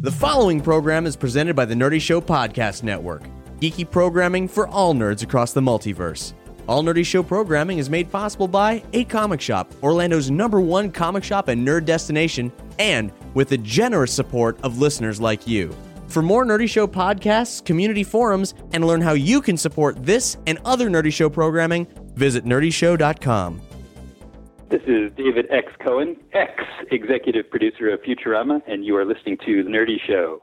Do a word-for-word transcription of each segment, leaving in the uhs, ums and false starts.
The following program is presented by the Nerdy Show Podcast Network, geeky programming for all nerds across the multiverse. All Nerdy Show programming is made possible by A Comic Shop, Orlando's number one comic shop and nerd destination, and with the generous support of listeners like you. For more Nerdy Show podcasts, community forums, and learn how you can support this and other Nerdy Show programming, visit nerdy show dot com. This is David X. Cohen, ex-executive producer of Futurama, and you are listening to The Nerdy Show.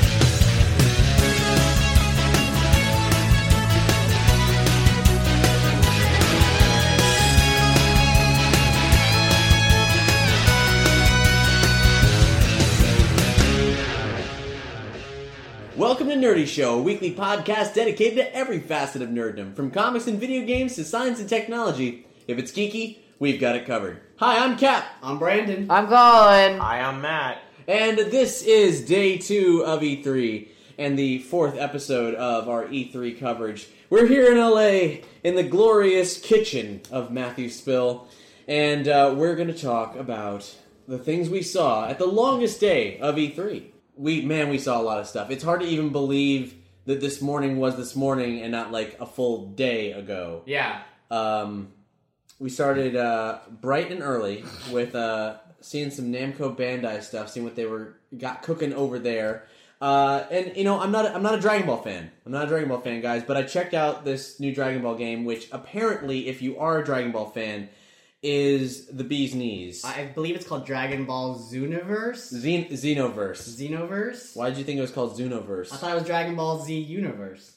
Welcome to Nerdy Show, a weekly podcast dedicated to every facet of nerddom, from comics and video games to science and technology. If it's geeky, we've got it covered. Hi, I'm Cap. I'm Brandon. I'm Colin. Hi, I'm Matt. And this is day two of E three, and the fourth episode of our E three coverage. We're here in L A, in the glorious kitchen of Matthew Spill, and uh, we're going to talk about the things we saw at the longest day of E three. We, man, we saw a lot of stuff. It's hard to even believe that this morning was this morning and not like a full day ago. Yeah. Um... We started uh, bright and early with uh, seeing some Namco Bandai stuff, seeing what they were got cooking over there. Uh, and you know, I'm not a, I'm not a Dragon Ball fan. I'm not a Dragon Ball fan, guys. But I checked out this new Dragon Ball game, which apparently, if you are a Dragon Ball fan, is the bee's knees. I believe it's called Dragon Ball Zooniverse? Zen- Xenoverse. Xenoverse? Why did you think it was called Zooniverse? I thought it was Dragon Ball Z Universe.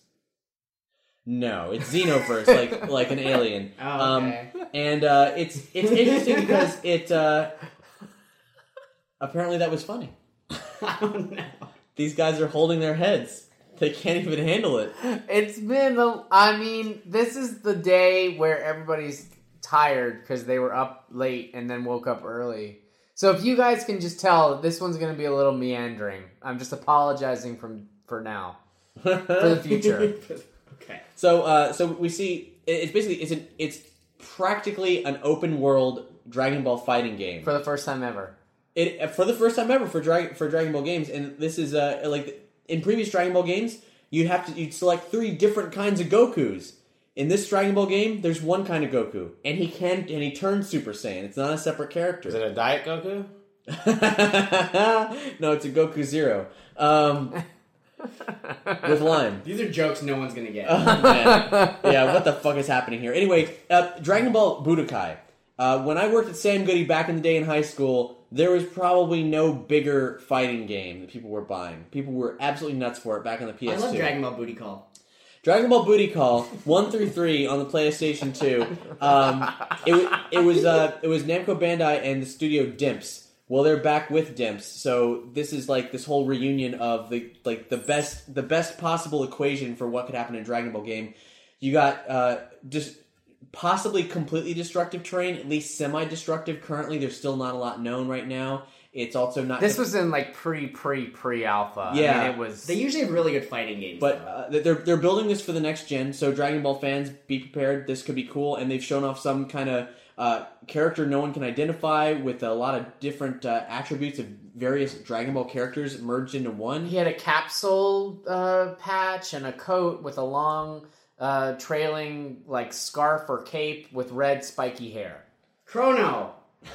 No, it's Xenoverse, like like an alien. Oh, okay. Um, and uh, it's it's interesting because it uh, apparently that was funny. I don't know. These guys are holding their heads. They can't even handle it. It's been, a, I mean, this is the day where everybody's tired because they were up late and then woke up early. So if you guys can just tell, this one's going to be a little meandering. I'm just apologizing from for now, for the future. Okay. So, uh, so we see it's basically it's an it's practically an open world Dragon Ball fighting game For the first time ever. It for the first time ever for Dragon for Dragon Ball games, and this is uh like in previous Dragon Ball games you'd have to you'd select three different kinds of Gokus. In this Dragon Ball game, there's one kind of Goku, and he can and he turns Super Saiyan. It's not a separate character. Is it a Diet Goku? No, it's a Goku Zero. Um. With lime. These are jokes no one's gonna get. Oh, man. Yeah, what the fuck is happening here? Anyway, uh, Dragon Ball Budokai. Uh, when I worked at Sam Goody back in the day in high school, there was probably no bigger fighting game that people were buying. People were absolutely nuts for it back on the P S two. I love Dragon Ball Booty Call. Dragon Ball Booty Call one through three on the PlayStation two. Um, it, it was uh, it was Namco Bandai and the studio Dimps. Well, they're back with Dimps, so this is like this whole reunion of the like the best the best possible equation for what could happen in a Dragon Ball game. You got uh, just possibly completely destructive terrain, at least semi-destructive. Currently, there's still not a lot known right now. It's also not. This was in like pre pre pre alpha. Yeah, I mean, it was. They usually have really good fighting games. But uh, they're they're building this for the next gen. So Dragon Ball fans, be prepared. This could be cool, and they've shown off some kind of. Uh, character no one can identify with a lot of different uh, attributes of various Dragon Ball characters merged into one. He had a capsule uh, patch and a coat with a long uh, trailing like scarf or cape with red spiky hair. Chrono!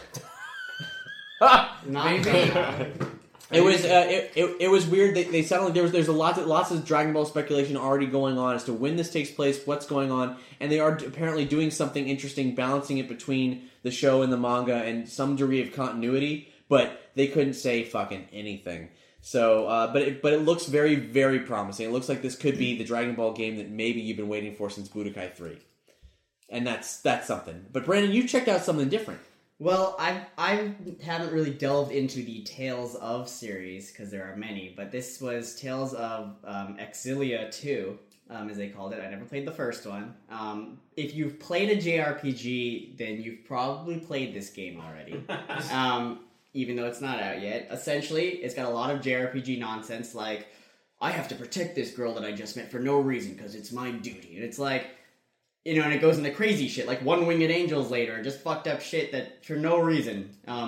Not Maybe. It was uh, it, it it was weird. They, they sounded like there was there's a lot of, lots of Dragon Ball speculation already going on as to when this takes place, what's going on, and they are apparently doing something interesting, balancing it between the show and the manga and some degree of continuity. But they couldn't say fucking anything. So, uh, but it, but it looks very very promising. It looks like this could be the Dragon Ball game that maybe you've been waiting for since Budokai three, and that's that's something. But Brandon, you checked out something different. Well, I I haven't really delved into the Tales of series, because there are many, but this was Tales of um, Exilia two, um, as they called it. I never played the first one. Um, if you've played a J R P G, then you've probably played this game already, um, even though it's not out yet. Essentially, it's got a lot of J R P G nonsense, like, I have to protect this girl that I just met for no reason, because it's my duty. And it's like... You know, and it goes into crazy shit, like One-Winged Angels later, just fucked up shit that for no reason. Um,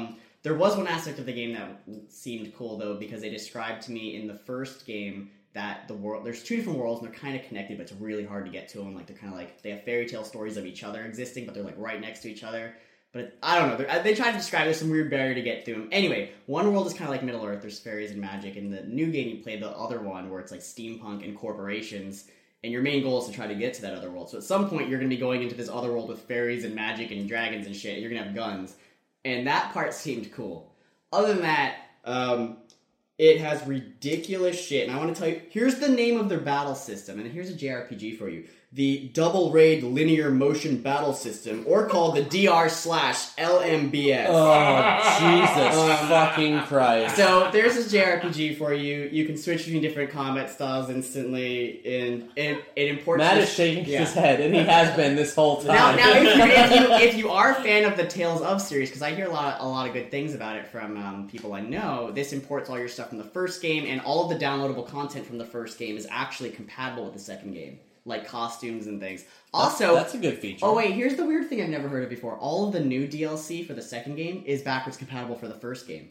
There was one aspect of the game that seemed cool, though, because they described to me in the first game that the world, there's two different worlds, and they're kind of connected, but it's really hard to get to them. Like, they're kind of like, they have fairy tale stories of each other existing, but they're, like, right next to each other. But it, I don't know, they try to describe there's some weird barrier to get through them. Anyway, one world is kind of like Middle-earth, there's fairies and magic, and the new game you play the other one, where it's, like, steampunk and corporations, and your main goal is to try to get to that other world. So at some point, you're going to be going into this other world with fairies and magic and dragons and shit, and you're going to have guns. And that part seemed cool. Other than that, um, it has ridiculous shit. And I want to tell you, here's the name of their battle system, and here's a J R P G for you. The Double Raid Linear Motion Battle System, or called the D R slash L M B S. Oh, Jesus Um, fucking Christ. So there's this J R P G for you. You can switch between different combat styles instantly, and it, it imports... Matt this- is shaking yeah. his head, and he has been this whole time. Now, now if, you, if, you, if you are a fan of the Tales of series, because I hear a lot, a lot of good things about it from um, people I know, this imports all your stuff from the first game, and all of the downloadable content from the first game is actually compatible with the second game, like costumes and things. Also, that's, that's a good feature. Oh wait, here's the weird thing I've never heard of before. All of the new D L C for the second game is backwards compatible for the first game.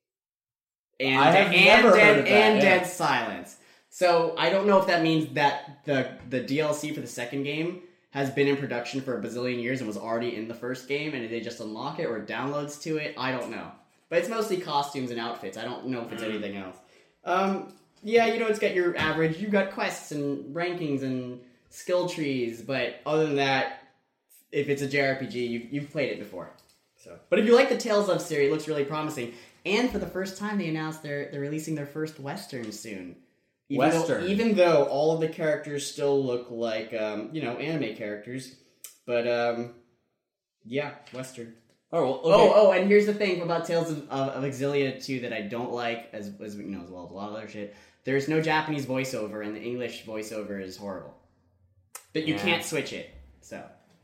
And I have and never Dead, heard of that, and yeah. Dead Silence. So I don't know if that means that the the D L C for the second game has been in production for a bazillion years and was already in the first game, and they just unlock it or downloads to it. I don't know, but it's mostly costumes and outfits. I don't know if it's Mm. anything else. Um, yeah, you know, it's got your average. You've got quests and rankings and skill trees, but other than that, if it's a J R P G, you've, you've played it before. So, but if you like the Tales of series, it looks really promising. And for the first time, they announced they're they're releasing their first Western soon. Even Western. Though, even though all of the characters still look like, um, you know, anime characters. But, um, yeah, Western. Oh, well, okay. Oh, oh, and here's the thing about Tales of, of, of Exilia two that I don't like, as, as you know, as well as a lot of other shit. There's no Japanese voiceover, and the English voiceover is horrible. But you Yeah. can't switch it, so...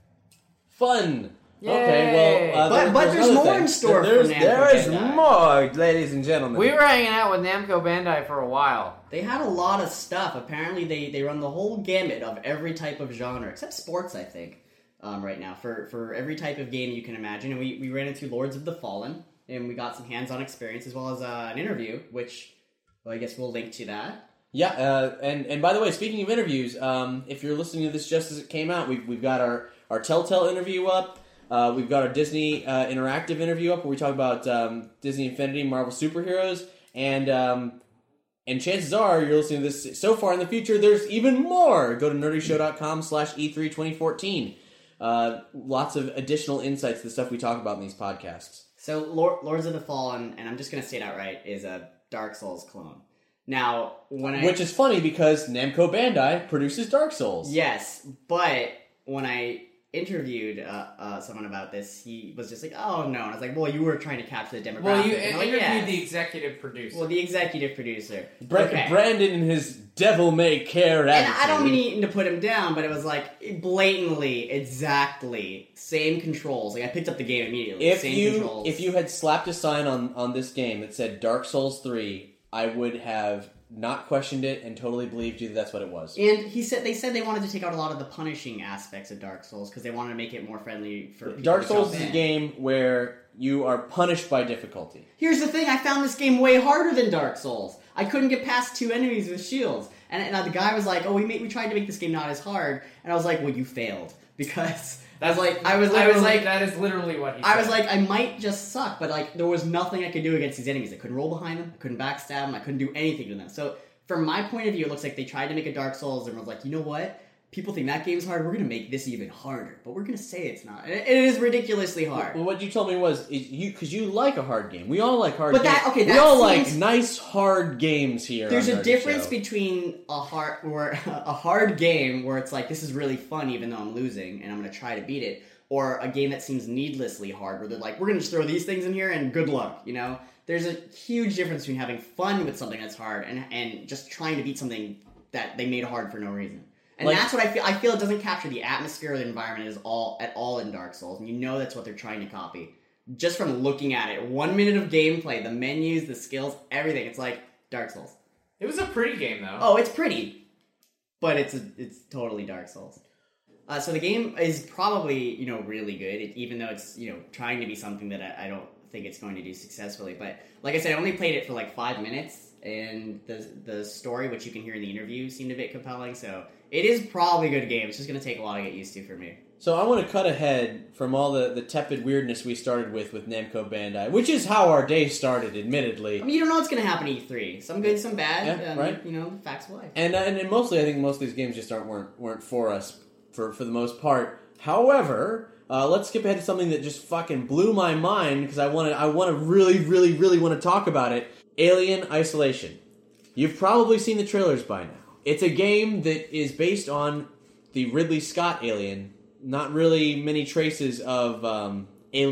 Fun. Yay. Okay, well, uh, But- there- but there's another more thing. in store There's, for Namco there is Bandai. more, ladies and gentlemen. We were hanging out with Namco Bandai for a while. They had a lot of stuff. Apparently, they, they run the whole gamut of every type of genre, except sports, I think, um, right now, for, for every type of game you can imagine. And we, we ran into Lords of the Fallen, and we got some hands-on experience, as well as uh, an interview, which, well, I guess we'll link to that. Yeah, uh, and and by the way, speaking of interviews, um, if you're listening to this just as it came out, we've we've got our, our Telltale interview up. Uh, we've got our Disney uh, interactive interview up where we talk about um, Disney Infinity, Marvel superheroes, and um, and chances are you're listening to this so far in the future. There's even more. Go to nerdyshow.com slash E3 2014. Uh, lots of additional insights to the stuff we talk about in these podcasts. So, Lord, Lords of the Fallen, and I'm just going to say it outright, is a Dark Souls clone. Now, when I... Which is funny because Namco Bandai produces Dark Souls. Yes, but when I interviewed uh, uh, someone about this, he was just like, oh, no. And I was like, well, you were trying to capture the demographic. Well, you And I'm like, interviewed yes. the executive producer. Well, the executive producer. Bra- Okay. Brandon and his devil may care And attitude. I don't mean to put him down, but it was like blatantly, exactly, same controls. Like I picked up the game immediately. If same you controls. if you had slapped a sign on, on this game that said Dark Souls three, I would have not questioned it and totally believed you that that's what it was. And he said they said they wanted to take out a lot of the punishing aspects of Dark Souls because they wanted to make it more friendly for people Dark to Souls jump is a in. game where you are punished by difficulty. Here's the thing: I found this game way harder than Dark Souls. I couldn't get past two enemies with shields, and, and the guy was like, "Oh, we made, we tried to make this game not as hard," and I was like, "Well, you failed because." I was like, I was, I was like, that is literally what he said. I was like, I might just suck, but like, there was nothing I could do against these enemies. I couldn't roll behind them, I couldn't backstab them, I couldn't do anything to them. So, from my point of view, it looks like they tried to make a Dark Souls and was like, you know what? People think that game's hard, we're gonna make this even harder, but we're gonna say it's not. And it, it is ridiculously hard. Well, what you told me was is you because you like a hard game. We all like hard. But games. that- okay, we that all seems- like nice hard games here. There's on a Nerdy difference Show. between a hard, or a hard game where it's like, this is really fun even though I'm losing, and I'm gonna try to beat it, or a game that seems needlessly hard, where they're like, we're gonna just throw these things in here and good luck, you know? There's a huge difference between having fun with something that's hard and and just trying to beat something that they made hard for no reason. And Like- that's what I feel. I feel it doesn't capture the atmosphere or the environment is all at all in Dark Souls, and you know that's what they're trying to copy. Just from looking at it, one minute of gameplay, the menus, the skills, everything. It's like Dark Souls. It was a pretty game, though. Oh, it's pretty, but it's a, it's totally Dark Souls. Uh, so the game is probably, you know, really good, it, even though it's, you know, trying to be something that I, I don't think it's going to do successfully. But like I said, I only played it for like five minutes, and the the story, which you can hear in the interview, seemed a bit compelling. So it is probably a good game. It's just going to take a while to get used to for me. So I want to cut ahead from all the, the tepid weirdness we started with with Namco Bandai, which is how our day started, admittedly. I mean, you don't know what's going to happen at E three. Some good, some bad. Yeah, um, right. You know, facts of life. And, uh, and and mostly, I think most of these games just aren't weren't weren't for us for for the most part. However, uh, let's skip ahead to something that just fucking blew my mind because I want to I want to really really really want to talk about it. Alien Isolation. You've probably seen the trailers by now. It's a game that is based on the Ridley Scott Alien. Not really many traces of um,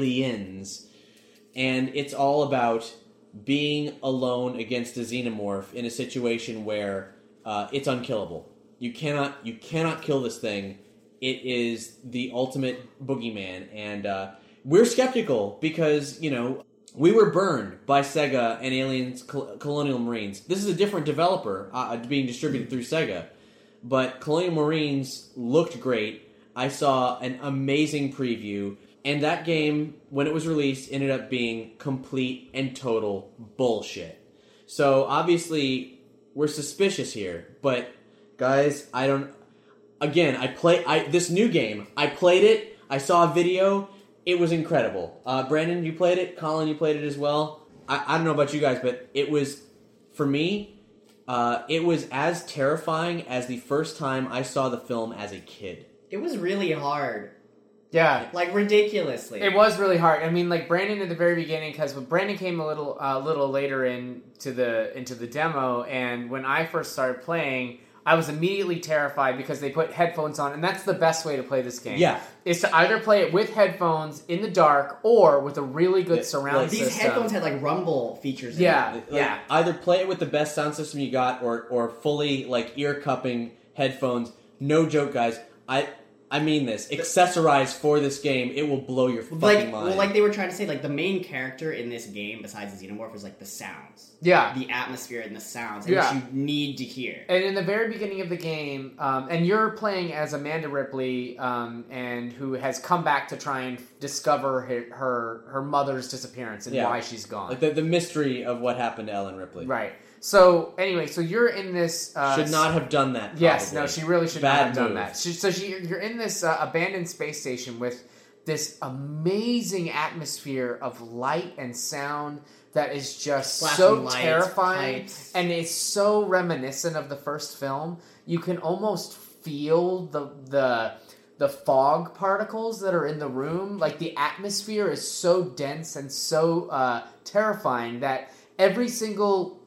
aliens, and it's all about being alone against a xenomorph in a situation where uh, it's unkillable. You cannot, you cannot kill this thing. It is the ultimate boogeyman, and uh, we're skeptical because you know we were burned by Sega and Aliens Col- Colonial Marines. This is a different developer uh, being distributed through Sega, but Colonial Marines looked great. I saw an amazing preview, and that game, when it was released, ended up being complete and total bullshit. So, obviously, we're suspicious here, but, guys, I don't... Again, I play I this new game, I played it, I saw a video, it was incredible. Uh, Brandon, you played it? Colin, you played it as well? I, I don't know about you guys, but it was, for me, uh, it was as terrifying as the first time I saw the film as a kid. It was really hard. Yeah. Like, ridiculously. It was really hard. I mean, like, Brandon at the very beginning, because when Brandon came a little uh, little later into the into the demo, and when I first started playing, I was immediately terrified because they put headphones on, and that's the best way to play this game. Yeah. Is to either play it with headphones in the dark or with a really good Yeah, surround like, These system. headphones had, like, rumble features in Yeah. them. Like, Yeah. Either play it with the best sound system you got, or or fully like ear cupping headphones. No joke, guys. I I mean this. Accessorize for this game. It will blow your fucking Like, mind. well, like they were trying to say, like, the main character in this game, besides the Xenomorph, is, like, the sounds. Yeah. The atmosphere and the sounds, and Yeah. which you need to hear. And in the very beginning of the game, um, and you're playing as Amanda Ripley, um, and who has come back to try and discover her her, her mother's disappearance and Yeah. why she's gone. like the, the mystery of what happened to Ellen Ripley. Right. So anyway, so you're in this. Uh, Should not have done that. Probably. Yes, no, she really should Bad not have done move. that. She, so she, you're in this uh, abandoned space station with this amazing atmosphere of light and sound that is just Flashing so lights, terrifying, pipes. and it's so reminiscent of the first film. You can almost feel the the the fog particles that are in the room. Like, the atmosphere is so dense and so uh, terrifying that every single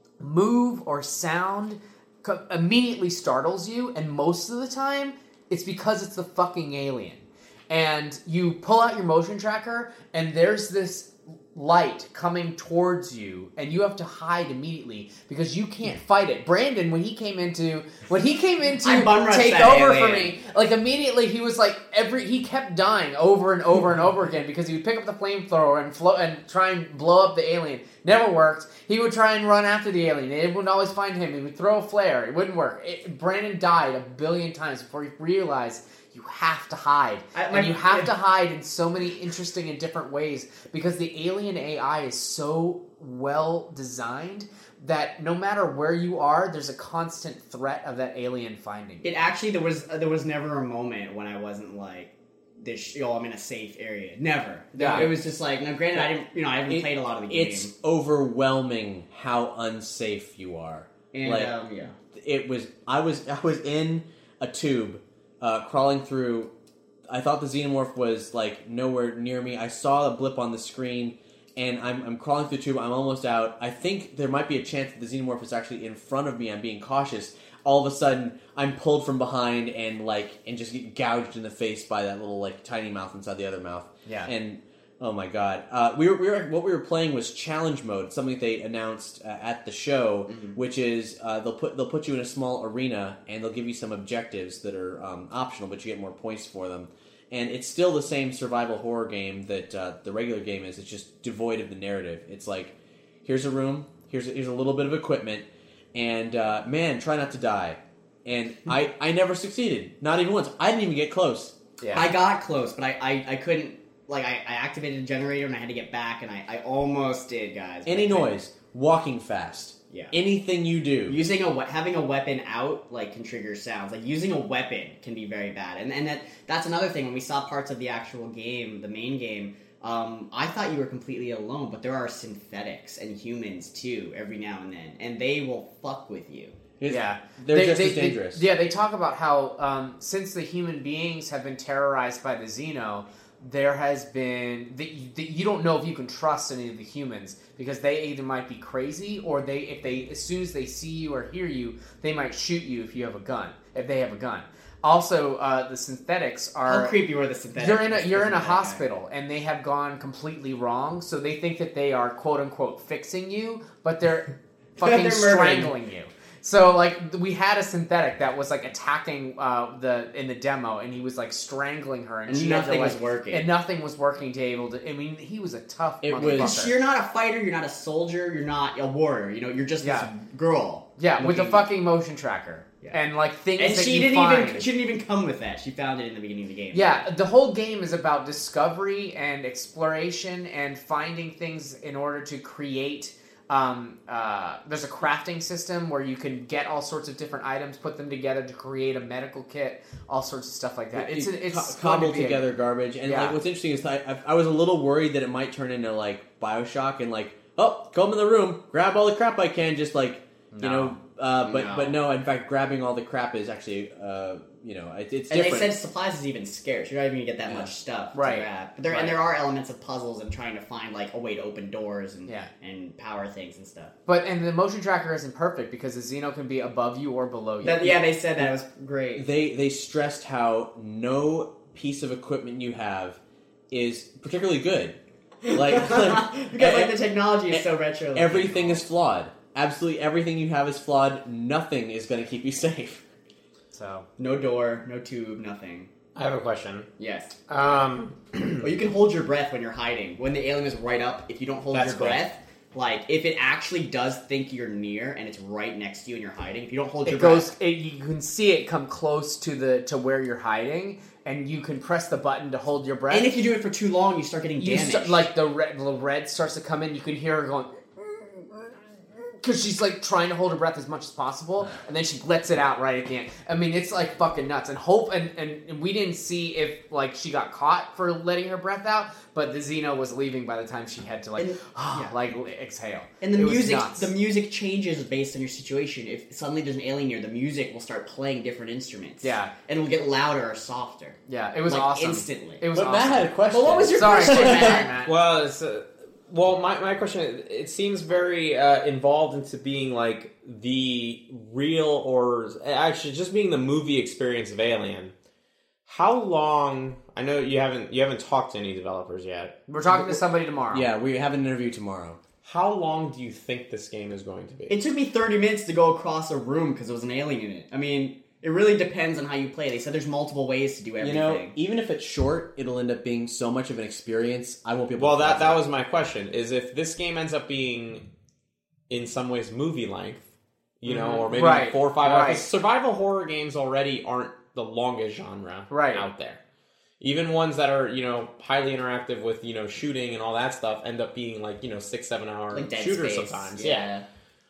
move or sound co- immediately startles you, and most of the time it's because it's the fucking alien. And you pull out your motion tracker, and there's this light coming towards you, and you have to hide immediately because you can't fight it. Brandon, when he came into when he came into I bum rushed take that over for alien. me, like, immediately he was like every he kept dying over and over and over again because he would pick up the flamethrower and float and try and blow up the alien. Never worked. He would try and run after the alien. It wouldn't always find him. He would throw a flare. It wouldn't work. It, Brandon died a billion times before he realized you have to hide. I- my- and you have to hide in so many interesting and different ways because the alien A I is so well designed that no matter where you are, there's a constant threat of that alien finding you. It actually, there was uh, there was never a moment when I wasn't like, this, yo, I'm in a safe area. Never. Yeah. It was just like, now granted, I didn't, you know, I haven't It- played a lot of the game. It's overwhelming how unsafe you are. And, like, um, yeah. it was. I was. I was in a tube, uh, crawling through. I thought the xenomorph was like nowhere near me. I saw a blip on the screen, and I'm, I'm crawling through the tube. I'm almost out. I think there might be a chance that the xenomorph is actually in front of me. I'm being cautious. All of a sudden, I'm pulled from behind and like and just get gouged in the face by that little like tiny mouth inside the other mouth. Yeah. And oh my god, uh, we were we were what we were playing was challenge mode, something they announced uh, at the show, Mm-hmm. which is uh, they'll put they'll put you in a small arena and they'll give you some objectives that are um, optional, but you get more points for them. And it's still the same survival horror game that uh, the regular game is. It's just devoid of the narrative. It's like, here's a room, here's a, here's a little bit of equipment, and uh, man, try not to die. And I, I never succeeded, not even once. I didn't even get close. Yeah. I got close, but I, I, I couldn't like I, I activated the generator and I had to get back, and I, I almost did, guys. Any But I noise, walking fast, Yeah. anything you do. Using a we- having a weapon out like can trigger sounds. Like using a weapon can be very bad, and and that that's another thing. When we saw parts of the actual game, the main game, um, I thought you were completely alone, but there are synthetics and humans too every now and then, and they will fuck with you. It's- Yeah, they're They- just they- as dangerous. They, yeah, they talk about how um, since the human beings have been terrorized by the Xeno, there has been that you, that you don't know if you can trust any of the humans because they either might be crazy or they if they as soon as they see you or hear you, they might shoot you if you have a gun. If they have a gun. Also, uh, the synthetics are How creepy were the synthetics? You're in a you're in a That guy. hospital and they have gone completely wrong, so they think that they are quote unquote fixing you, but they're fucking They're murdering. strangling you. So like we had a synthetic that was like attacking uh, the in the demo, and he was like strangling her, and, And she had to, nothing like- was working. and nothing was working to able to. I mean, he was a tough. It motherfucker. was- You're not a fighter. You're not a soldier. You're not a warrior. You know, you're just Yeah. this girl. yeah, with a looking- fucking motion tracker Yeah. and like things And that she you didn't find. even. She didn't even come with that. She found it in the beginning of the game. Yeah, the whole game is about discovery and exploration and finding things in order to create. Um, uh, there's a crafting system where you can get all sorts of different items, put them together to create a medical kit, all sorts of stuff like that. It's You an, it's co- going to cobbled be a- together garbage, and Yeah. like what's interesting is I, I, I was a little worried that it might turn into like Bioshock and like, oh, come in the room, grab all the crap I can, just like you No. know. Uh, but No. but no, in fact, grabbing all the crap is actually uh, you know it, it's And different. they said supplies is even scarce. You're not even gonna get that Yeah. much stuff Right. to grab. But there Right. and there are elements of puzzles and trying to find like a way to open doors and Yeah. and power things and stuff. But and the motion tracker isn't perfect because the Xeno can be above you or below you. That, yeah, they said that it was great. they they stressed how no piece of equipment you have is particularly good. Like, because like the technology is so retro. looking. everything is flawed. Absolutely everything you have is flawed. Nothing is going to keep you safe. So no door, no tube, nothing. I have a question. Yes. Um, Well, you can hold your breath when you're hiding. When the alien is right up, if you don't hold That's your cool. breath, like if it actually does think you're near and it's right next to you and you're hiding, if you don't hold your it goes. breath, It, you can see it come close to the to where you're hiding, and you can press the button to hold your breath. and if you do it for too long, you start getting you damaged. start, like the red, the red starts to come in. You can hear her going because she's like trying to hold her breath as much as possible, and then she lets it out right at the end. I mean, it's like fucking nuts. And hope and, and, and we didn't see if like she got caught for letting her breath out, but the Xeno was leaving by the time she had to like And- yeah. like exhale. And the It was music, nuts. the music changes based on your situation. If suddenly there's an alien near, the music will start playing different instruments. Yeah. and it'll get louder or softer. yeah, it was like, awesome instantly. It was But awesome. Matt had a question. But what was your Sorry, question, sorry, Matt? Matt. well, it's, uh, well, my, my question, it seems very uh, involved into being like the real or actually just being the movie experience of Alien. How long? I know you haven't you haven't talked to any developers yet. We're talking to somebody tomorrow. Yeah, we have an interview tomorrow. How long do you think this game is going to be? It took me thirty minutes to go across a room because there was an alien in it. I mean, it really depends on how you play. They said there's multiple ways to do You everything. know, even if it's short, it'll end up being so much of an experience. I won't be able. Well, to that follow that was my question. Is if this game ends up being, in some ways, movie length, you know, or maybe Right, four or five right. hours. Survival horror games already aren't the longest genre Right. out there. Even ones that are, you know, highly interactive with, you know, shooting and all that stuff end up being like, you know, six, seven hour like Dead shooters Space. sometimes. Yeah. Yeah.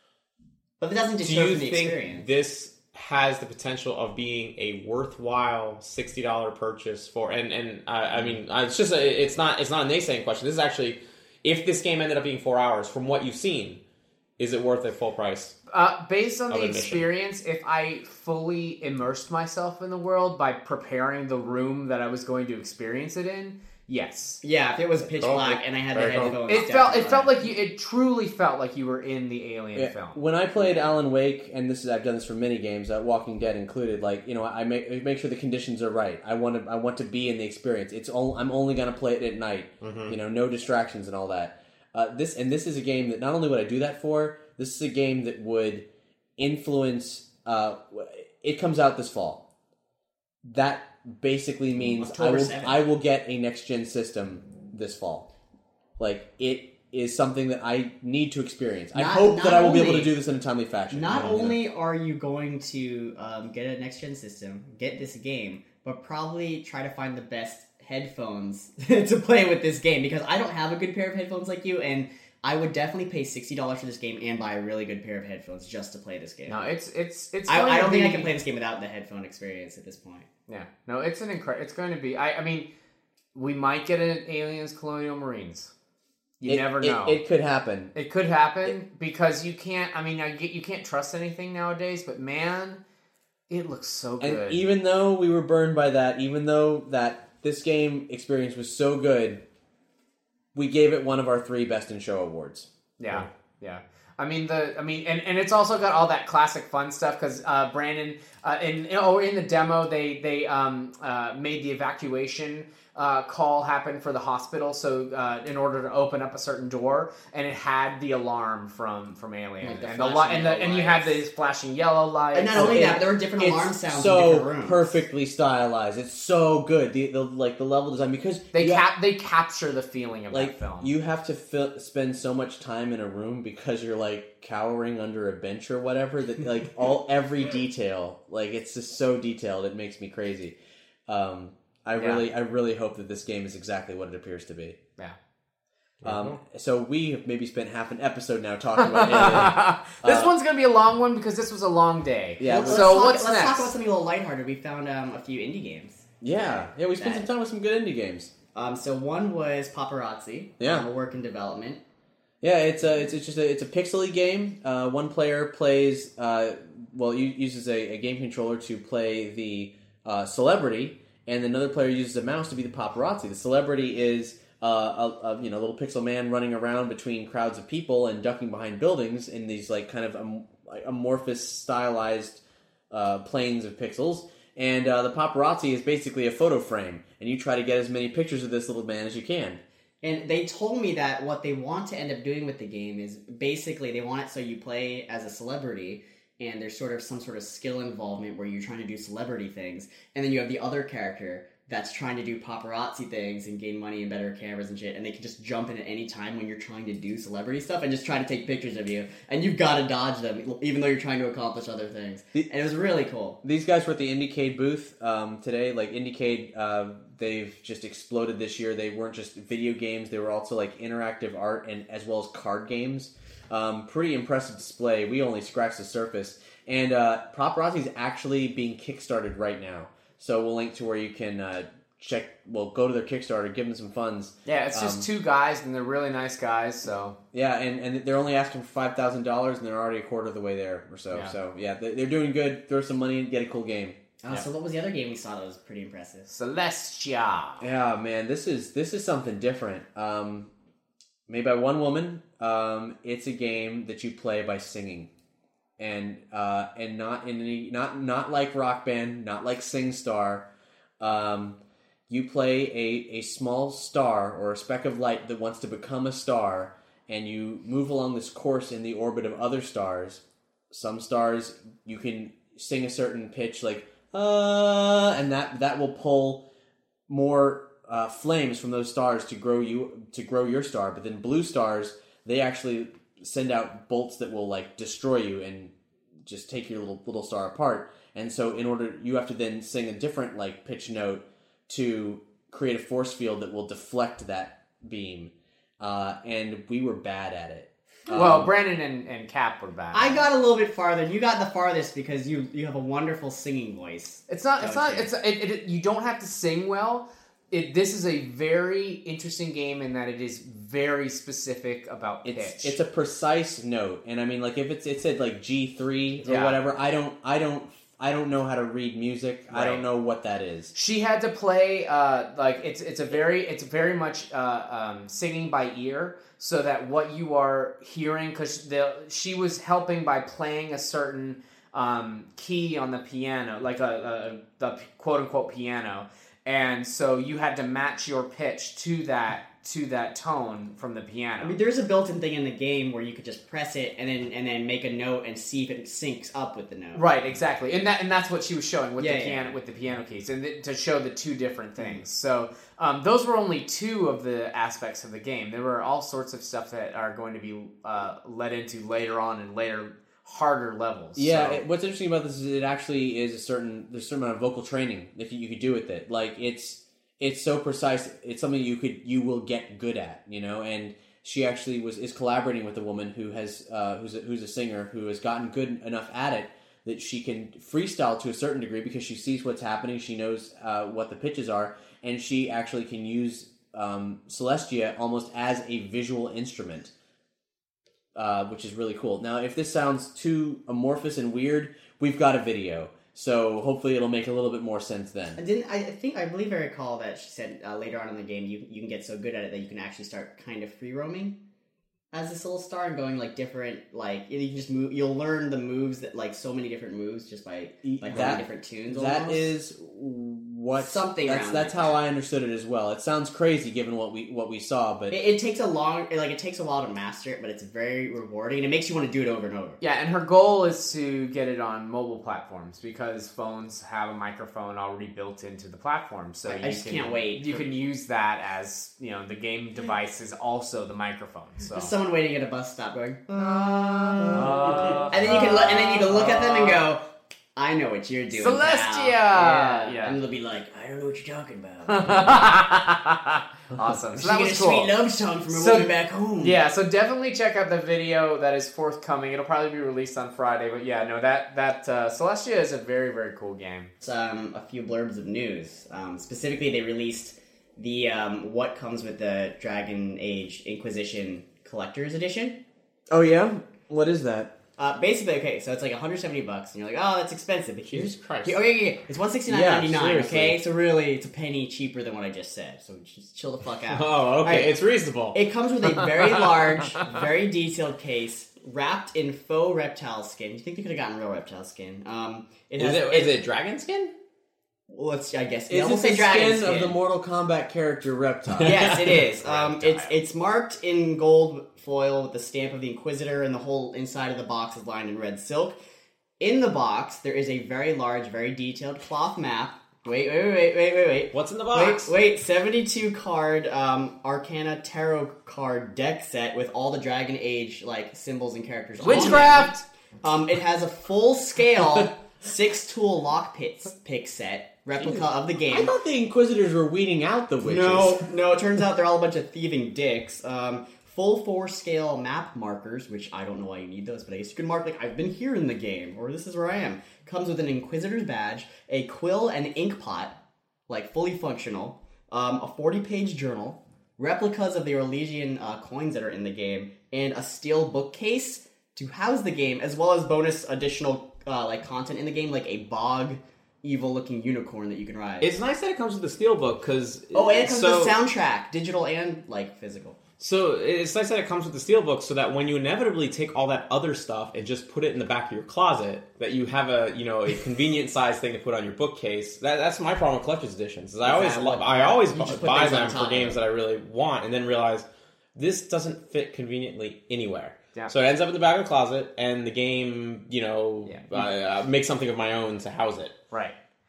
But it doesn't Do deter you from the think experience. this has the potential of being a worthwhile sixty dollars purchase for? And and uh, I mean, uh, it's just a, it's not it's not a naysaying question. This is actually, if this game ended up being four hours, from what you've seen, is it worth it full price? Uh, based on Of the admission. experience, if I fully immersed myself in the world by preparing the room that I was going to experience it in, yes. Yeah, if it was pitch Cool. black and I had the Very cool. headphones, It felt it definitely. felt like you it truly felt like you were in the Alien Yeah, film. when I played Alan Wake, and this is I've done this for many games, uh, Walking Dead included. Like you know, I make I make sure the conditions are right. I want to I want to be in the experience. It's all, I'm only going to play it at night. You know, no distractions and all that. Uh, this and this is a game that not only would I do that for. This is a game that would influence. Uh, it comes out this fall. That basically means I October will seventh. I will get a next gen system this fall. Like it is something that I need to experience. I Not- hope not that I will be able only- to do this in a timely fashion. Not You know, only are you going to um, get a next gen system, get this game, but probably try to find the best headphones to play with this game because I don't have a good pair of headphones like you, and I would definitely pay sixty dollars for this game and buy a really good pair of headphones just to play this game. No, it's it's it's. I, going I to don't think be- I can play this game without the headphone experience at this point. Yeah, no, it's an incredible. It's going to be. I, I mean, we might get an Aliens Colonial Marines. You It- never it- know. It, could happen. It could happen because you can't. I mean, I get you can't trust anything nowadays. But man, it looks so good. And even though we were burned by that, even though that this game experience was so good, we gave it one of our three Best in Show awards. yeah, yeah. I mean the. I mean, and, and it's also got all that classic fun stuff because uh, Brandon uh, in oh in the demo they they um, uh, made the evacuation uh, call happen for the hospital. So uh, in order to open up a certain door, and it had the alarm from from Alien, Like the and the li- flashing and the, yellow and you had lights. these flashing yellow lights. And not only it- that, but there were different alarm It's sounds in so different rooms. perfectly stylized. It's so good. The, the like the level design because They you cap they capture the feeling of like that film. you have to fi- spend so much time in a room because you're like cowering under a bench or whatever that like all every detail like it's just so detailed it makes me crazy. Um, I Yeah. really I really hope that this game is exactly what it appears to be. yeah. Um, so we have maybe spent half an episode now talking about Alien. this Uh, one's gonna be a long one because this was a long day. Yeah, Let's So talk, what's let's next? talk about something a little lighthearted. We found um, a few indie games. Yeah, yeah, we spent That- some time with some good indie games. Um, so one was Paparazzi. Yeah. um, a work in development. Yeah, it's a it's, it's just a it's a pixely game. Uh, one player plays uh, well, you, uses a, a game controller to play the uh, celebrity, and another player uses a mouse to be the paparazzi. The celebrity is uh, a, a you know little pixel man running around between crowds of people and ducking behind buildings in these like kind of am- like amorphous, stylized uh, planes of pixels. And uh, the paparazzi is basically a photo frame, and you try to get as many pictures of this little man as you can. And they told me that what they want to end up doing with the game is basically they want it so you play as a celebrity and there's sort of some sort of skill involvement where you're trying to do celebrity things. And then you have the other character that's trying to do paparazzi things and gain money and better cameras and shit. And they can just jump in at any time when you're trying to do celebrity stuff and just try to take pictures of you. And you've got to dodge them even though you're trying to accomplish other things. The- And it was really cool. These guys were at the IndieCade booth um, today. Like IndieCade, uh, they've just exploded this year. They weren't just video games; they were also like interactive art and as well as card games. Um, pretty impressive display. We only scratched the surface. And uh, Paparazzi is actually being kickstarted right now. So we'll link to where you can uh, check. Well, go to their Kickstarter, give them some funds. Yeah, it's just Um, two guys, and they're really nice guys. So Yeah, and, and they're only asking for five thousand dollars, and they're already a quarter of the way there or so. Yeah. So yeah, they- they're doing good. Throw some money and get a cool game. Uh, Yeah. So what was the other game we saw that was pretty impressive? Celestia. Yeah, man, this is this is something different. Um, made by one woman. Um, it's a game that you play by singing, and uh, and not in any not not like Rock Band, not like SingStar. Um, you play a a small star or a speck of light that wants to become a star, and you move along this course in the orbit of other stars. Some stars you can sing a certain pitch, like uh, and that that will pull more uh, flames from those stars to grow you to grow your star. But then blue stars, they actually send out bolts that will like destroy you and just take your little little star apart. And so in order, you have to then sing a different like pitch note to create a force field that will deflect that beam. Uh, and we were bad at it. Well, Um, Brandon and, and Cap were back. I got a little bit farther. You got the farthest because you you have a wonderful singing voice. It's not. It's not. Okay. It's it, it, you don't have to sing well. It, this is a very interesting game in that it is very specific about pitch. It's it's a precise note, and I mean, like if it's it said like G three or Yeah. whatever, I don't I don't I don't know how to read music. I Right. don't know what that is. She had to play uh, like it's it's a very it's very much uh, um, singing by ear, so that what you are hearing, because she was helping by playing a certain um, key on the piano, like a, a the quote unquote piano, and so you had to match your pitch to that to that tone from the piano. I mean, there's a built-in thing in the game where you could just press it and then and then make a note and see if it syncs up with the note. Right, exactly, and that and that's what she was showing with Yeah, the yeah. piano with the piano keys, and th- to show the two different things. So um, those were only two of the aspects of the game. There were all sorts of stuff that are going to be uh, led into later on and later harder levels. Yeah, So- it, what's interesting about this is it actually is a certain there's a certain amount of vocal training if you, you could do with it. Like it's it's so precise. It's something you could you will get good at, you know. And she actually was is collaborating with a woman who has uh, who's a, who's a singer who has gotten good enough at it that she can freestyle to a certain degree because she sees what's happening, she knows uh, what the pitches are, and she actually can use um, Celestia almost as a visual instrument, uh, which is really cool. Now, if this sounds too amorphous and weird, we've got a video, so hopefully it'll make a little bit more sense then. I didn't I think I believe I recall that she said uh, later on in the game you you can get so good at it that you can actually start kind of free roaming as this little star and going like different like you can just move. You'll learn the moves that like so many different moves just by by playing different tunes. That almost. is what Something That's around that's like how that. I understood it as well. It sounds crazy given what we what we saw, but It, it takes a long like it takes a while to master it, but it's very rewarding and it makes you want to do it over and over. Yeah, and her goal is to get it on mobile platforms because phones have a microphone already built into the platform. So I- I you just can, can't wait You for- can use that as you know the game device is also the microphone. So There's someone waiting at a bus stop going, Uh, and then you can look, and then you can look at them and go, "I know what you're doing, pal." Celestia! Yeah. Yeah. And they'll be like, "I don't know what you're talking about." awesome. So She that get was a cool. sweet love song from her So- woman back home. Yeah, so definitely check out the video that is forthcoming. It'll probably be released on Friday, but yeah, no, that that uh, Celestia is a very very cool game. Um, a few blurbs of news. Um, specifically, they released the um, what comes with the Dragon Age Inquisition Collector's Edition. oh yeah, what is that? Uh, basically, okay, so it's like one hundred seventy bucks, and you're like, oh, that's expensive. But here's Jesus Christ. Here, okay, okay, it's one sixty nine Yeah, ninety nine. seriously. Okay, so really, it's a penny cheaper than what I just said. So just chill the fuck out. Oh, okay, Alright. it's reasonable. It comes with a very large, very detailed case wrapped in faux reptile skin. You think they could have gotten real reptile skin? Um, it is has, it is it dragon skin? Well, it's, I guess. Is yeah, we'll it say the dragon skin, of the Mortal Kombat character Reptile? Yes, it is. Um, Reptile. it's it's marked in gold foil with the stamp of the Inquisitor, and the whole inside of the box is lined in red silk. In the box, there is a very large, very detailed cloth map. Wait, wait, wait, wait, wait, wait. What's in the Wait, box? wait, seventy-two card um, Arcana Tarot card deck set with all the Dragon Age like symbols and characters. on it. Witchcraft. Um, it has a full scale six tool lock pick, pick set replica of the game. I thought the Inquisitors were weeding out the witches. No, no, it turns out they're all a bunch of thieving dicks. Um, full four scale map markers, which I don't know why you need those, but I guess you can mark like I've been here in the game, or this is where I am. Comes with an Inquisitor's badge, a quill and ink pot, like fully functional, um, a forty page journal, replicas of the Orlesian uh, coins that are in the game, and a steel bookcase to house the game, as well as bonus additional uh, like content in the game, like a bog evil looking unicorn that you can ride. It's nice that it comes with the steelbook because Oh, and it comes so, with soundtrack, digital and like physical. So it's nice that it comes with the steelbook, so that when you inevitably take all that other stuff and just put it in the back of your closet, that you have a you know a convenient size thing to put on your bookcase. That, that's my problem with collector's editions. Is I always Exactly. lo- I always You bu- just put buy things on them top for of games it. that I really want, and then realize this doesn't fit conveniently anywhere. Yeah. So it ends up in the back of the closet, and the game you know Yeah. I, uh, make something of my own to house it. Right.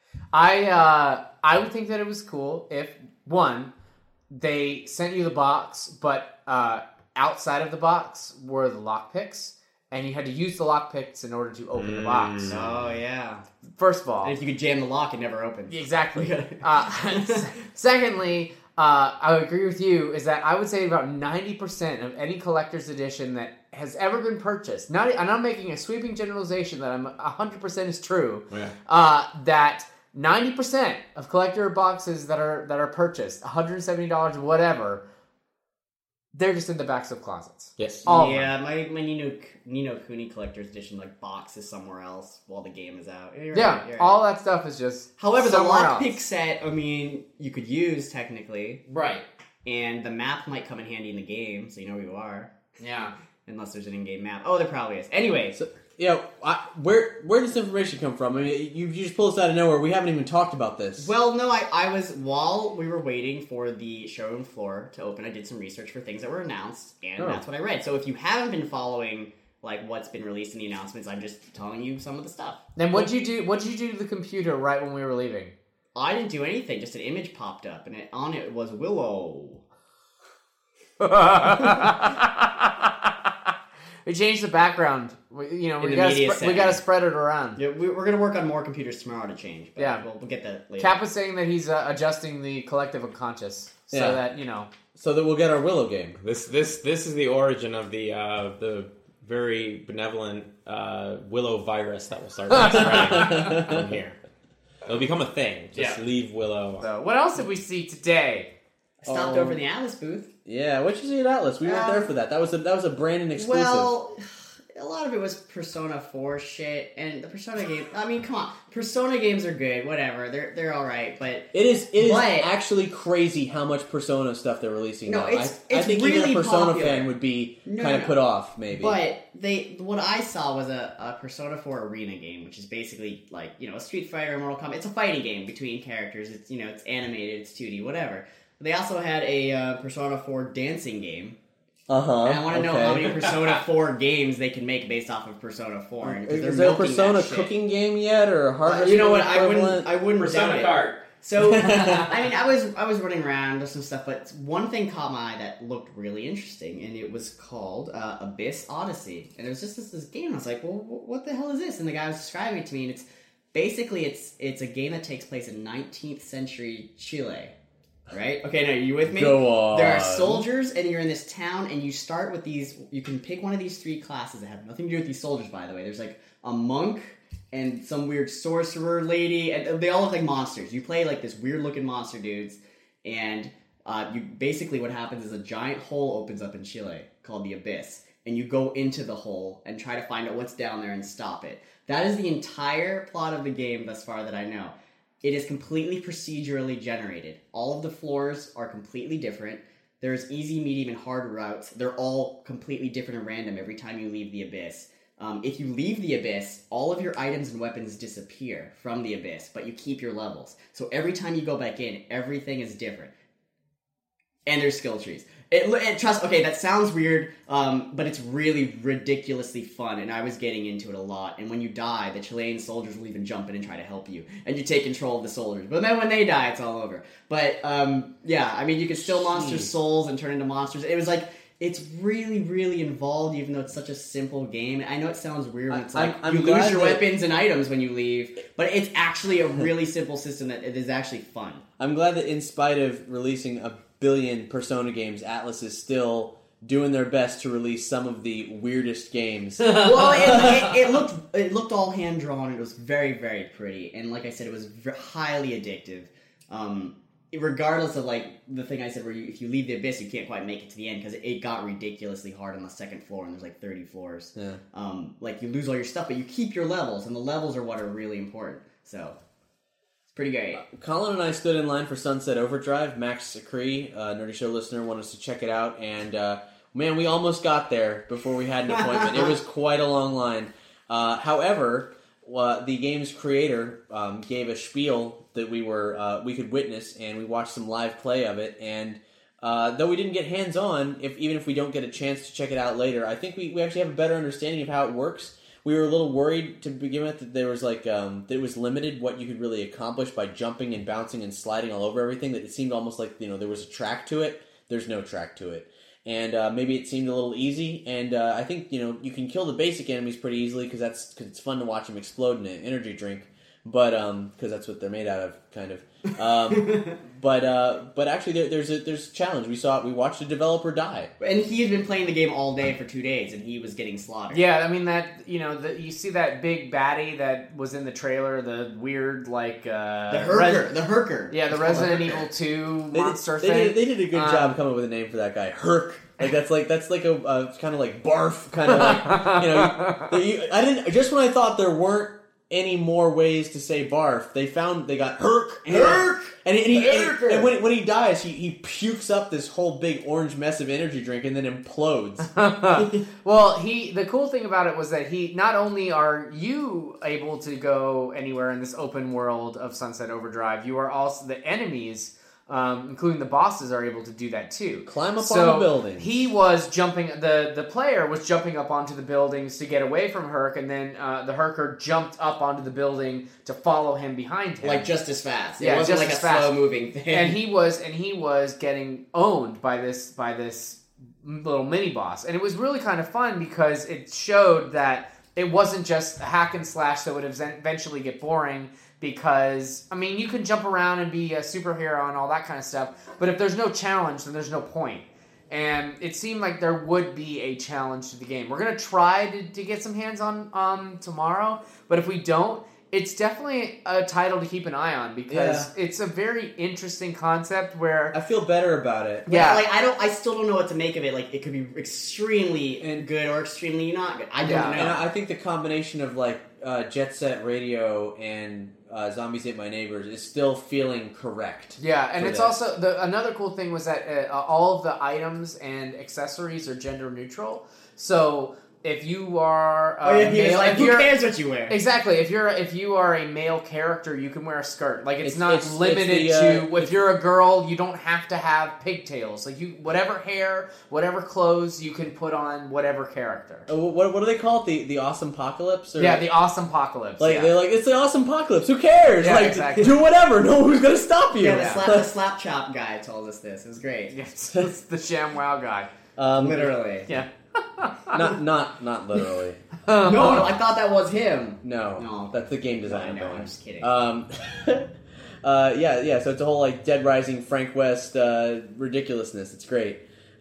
I uh, I would think that it was cool if one they sent you the box, but uh, outside of the box were the lockpicks, and you had to use the lockpicks in order to open the box. Mm. Oh yeah. First of all, And if you could jam the lock, it never opens. exactly. uh, secondly, uh, I would agree with you. Is that I would say about ninety percent of any collector's edition that has ever been purchased. Not, and I'm making a sweeping generalization that I'm one hundred percent is true. Yeah. Uh, that ninety percent of collector boxes that are that are purchased, one hundred seventy dollars, whatever, they're just in the backs of closets. Yes. All of yeah, my my Nino Nino Kuni collector's edition like box is somewhere else while the game is out. You're yeah, right, you're right. all that stuff is just. However, the somewhere lockpick else. set, I mean, you could use technically, Right. and the map might come in handy in the game, so you know where you are. Yeah. Unless there's an in-game map. Oh, there probably is. Anyway, So, yeah, I, where where does this information come from? I mean, you, you just pull this out of nowhere. We haven't even talked about this. well, no, I, I was, while we were waiting for the showroom floor to open, I did some research for things that were announced, and Oh. that's what I read. So if you haven't been following, like, what's been released in the announcements, I'm just telling you some of the stuff. Then what'd you do? What'd you do to the computer right when we were leaving? I didn't do anything, just an image popped up, and it, on it was Willow. We changed the background. We, you know, In we the gotta media spre- we center. gotta spread it around. Yeah, we, we're gonna work on more computers tomorrow to change. But Yeah. we'll, we'll get that later. Cap was saying that he's uh, adjusting the collective unconscious so Yeah. that you know. So that we'll get our Willow game. This this this is the origin of the uh, the very benevolent uh, Willow virus that will start spreading from here. It'll become a thing. Just Yeah. leave Willow. So what else did we see today? I stopped Oh. over in the Atlas booth. Yeah, what you see at Atlas? We weren't Um, there for that. That was a that was a Brandon exclusive. Well, a lot of it was Persona four shit, and the Persona game. I mean, come on, Persona games are good. Whatever, they're they're all right, but it is it is But- actually crazy how much Persona stuff they're releasing No, now. it's- I, I it's think even really a Persona popular. fan would be No, kind of no. put off, maybe. But they, what I saw was a, a Persona four arena game, which is basically like you know a Street Fighter and Mortal Kombat. It's a fighting game between characters. It's you know it's animated, it's two D, whatever. But they also had a uh, Persona four dancing game. uh huh. And I want to know okay. how many Persona four games they can make based off of Persona four. And 'cause they're Is there a milking Persona that shit. cooking game yet, or a Uh, Harvest you know Moon what? I wouldn't. equivalent? I wouldn't doubt Persona it. card. So I mean, I was I was running around with some stuff, but one thing caught my eye that looked really interesting, and it was called uh, Abyss Odyssey, and it was just this, this game. I was like, well, wh- what the hell is this? And the guy was describing it to me, and it's basically it's it's a game that takes place in nineteenth century Chile. Right? Okay, now are you with me? Go on. There are soldiers, and you're in this town, and you start with these. You can pick one of these three classes that have nothing to do with these soldiers, by the way. There's like a monk and some weird sorcerer lady, and they all look like monsters. You play like this weird looking monster dudes, and uh, you basically what happens is a giant hole opens up in Chile called the Abyss, and you go into the hole and try to find out what's down there and stop it. That is the entire plot of the game thus far that I know. It is completely procedurally generated. All of the floors are completely different. There's easy, medium, and hard routes. They're all completely different and random every time you leave the Abyss. Um, if you leave the Abyss, all of your items and weapons disappear from the Abyss, but you keep your levels. So every time you go back in, everything is different. And there's skill trees. It, it trust. Okay, that sounds weird, um, but it's really ridiculously fun, and I was getting into it a lot. And when you die, the Chilean soldiers will even jump in and try to help you, and you take control of the soldiers. But then when they die, it's all over. But um, yeah, I mean, you can steal monsters' souls and turn into monsters. It was like it's really, really involved, even though it's such a simple game. I know it sounds weird when it's I- like I'm- I'm you lose glad your that- weapons and items when you leave, but it's actually a really simple system that it is actually fun. I'm glad that in spite of releasing a billion Persona games, Atlas is still doing their best to release some of the weirdest games. Well, it, it, it looked it looked all hand drawn. It was very, very pretty, and like I said, it was v- highly addictive. Um, regardless of like the thing I said, where you, if you leave the Abyss, you can't quite make it to the end because it, it got ridiculously hard on the second floor, and there's like thirty floors. Yeah. Um, like you lose all your stuff, but you keep your levels, and the levels are what are really important. So it's pretty great. Colin and I stood in line for Sunset Overdrive. Max Acree, uh, Nerdy Show listener, wanted us to check it out, and uh, man, we almost got there before we had an appointment. It was quite a long line. Uh, however, uh, the game's creator um, gave a spiel that we were uh, we could witness, and we watched some live play of it. And uh, though we didn't get hands on, if even if we don't get a chance to check it out later, I think we, we actually have a better understanding of how it works. We were a little worried to begin with that there was like um, that it was limited what you could really accomplish by jumping and bouncing and sliding all over everything. That it seemed almost like you know there was a track to it. There's no track to it, and uh, maybe it seemed a little easy. And uh, I think you know you can kill the basic enemies pretty easily because that's cause it's fun to watch them explode in an energy drink. But um, because that's what they're made out of, kind of. Um, but uh, but actually, there, there's a there's a challenge. We saw we watched a developer die. And he had been playing the game all day for two days, and he was getting slaughtered. Yeah, I mean that you know the, you see that big baddie that was in the trailer, the weird like uh, The Herker, the Herker. yeah, the It's called Resident the Evil Herker. two They monster did, they thing. did, they did a good Um, job coming up with a name for that guy, Herc. Like that's like that's like a uh, kind of like barf, kind of like you know. You, you, I didn't just when I thought there weren't any more ways to say barf, they found they got Herc, Herc! and, and, he, and, Herc! and when when he dies, he, he pukes up this whole big orange mess of energy drink and then implodes. Well, he the cool thing about it was that he not only are you able to go anywhere in this open world of Sunset Overdrive, you are also the enemies, um, including the bosses, are able to do that too. Climb up So on the buildings. he was jumping. the The player was jumping up onto the buildings to get away from Herc, and then uh, the Herker jumped up onto the building to follow him behind him. Like just as fast. It Yeah, wasn't just like as a fast. slow moving thing. and he was and he was getting owned by this by this little mini boss, and it was really kind of fun because it showed that it wasn't just a hack and slash that would eventually get boring. Because I mean, you can jump around and be a superhero and all that kind of stuff, but if there's no challenge, then there's no point. And it seemed like there would be a challenge to the game. We're gonna try to, to get some hands on um, tomorrow, but if we don't, it's definitely a title to keep an eye on because Yeah. it's a very interesting concept where I feel better about it. Yeah, Yeah. like I don't, I still don't know what to make of it. Like it could be extremely And- good or extremely not good. I don't Yeah. know. And I I think the combination of like uh, Jet Set Radio and uh, Zombies Ate My Neighbors is still feeling correct. Yeah, and for it's this. also the another cool thing was that uh, all of the items and accessories are gender neutral. So if you are uh, oh yeah, he was male, like, if who you're cares what you wear? exactly if you're if you are a male character, you can wear a skirt. Like it's, It's- not it's- it's limited the, uh, to if you're a girl, you don't have to have pigtails. Like you, whatever hair, whatever clothes, you can put on whatever character. Uh, what, what do they call it? The the awesome apocalypse? Or Yeah, the awesome apocalypse. like yeah. they're like it's the awesome apocalypse. Who cares? Yeah, like exactly. do whatever. No one's gonna stop you. Yeah, the slap, the slap chop guy told us this. It was great. Yes, it's the ShamWow guy. um, Literally. Yeah. not not not literally. No, no, I thought that was him. No, No. that's the game I designer. know. thing. I'm just kidding. Um, uh, yeah, yeah. So it's a whole like Dead Rising, Frank West uh, ridiculousness. It's great.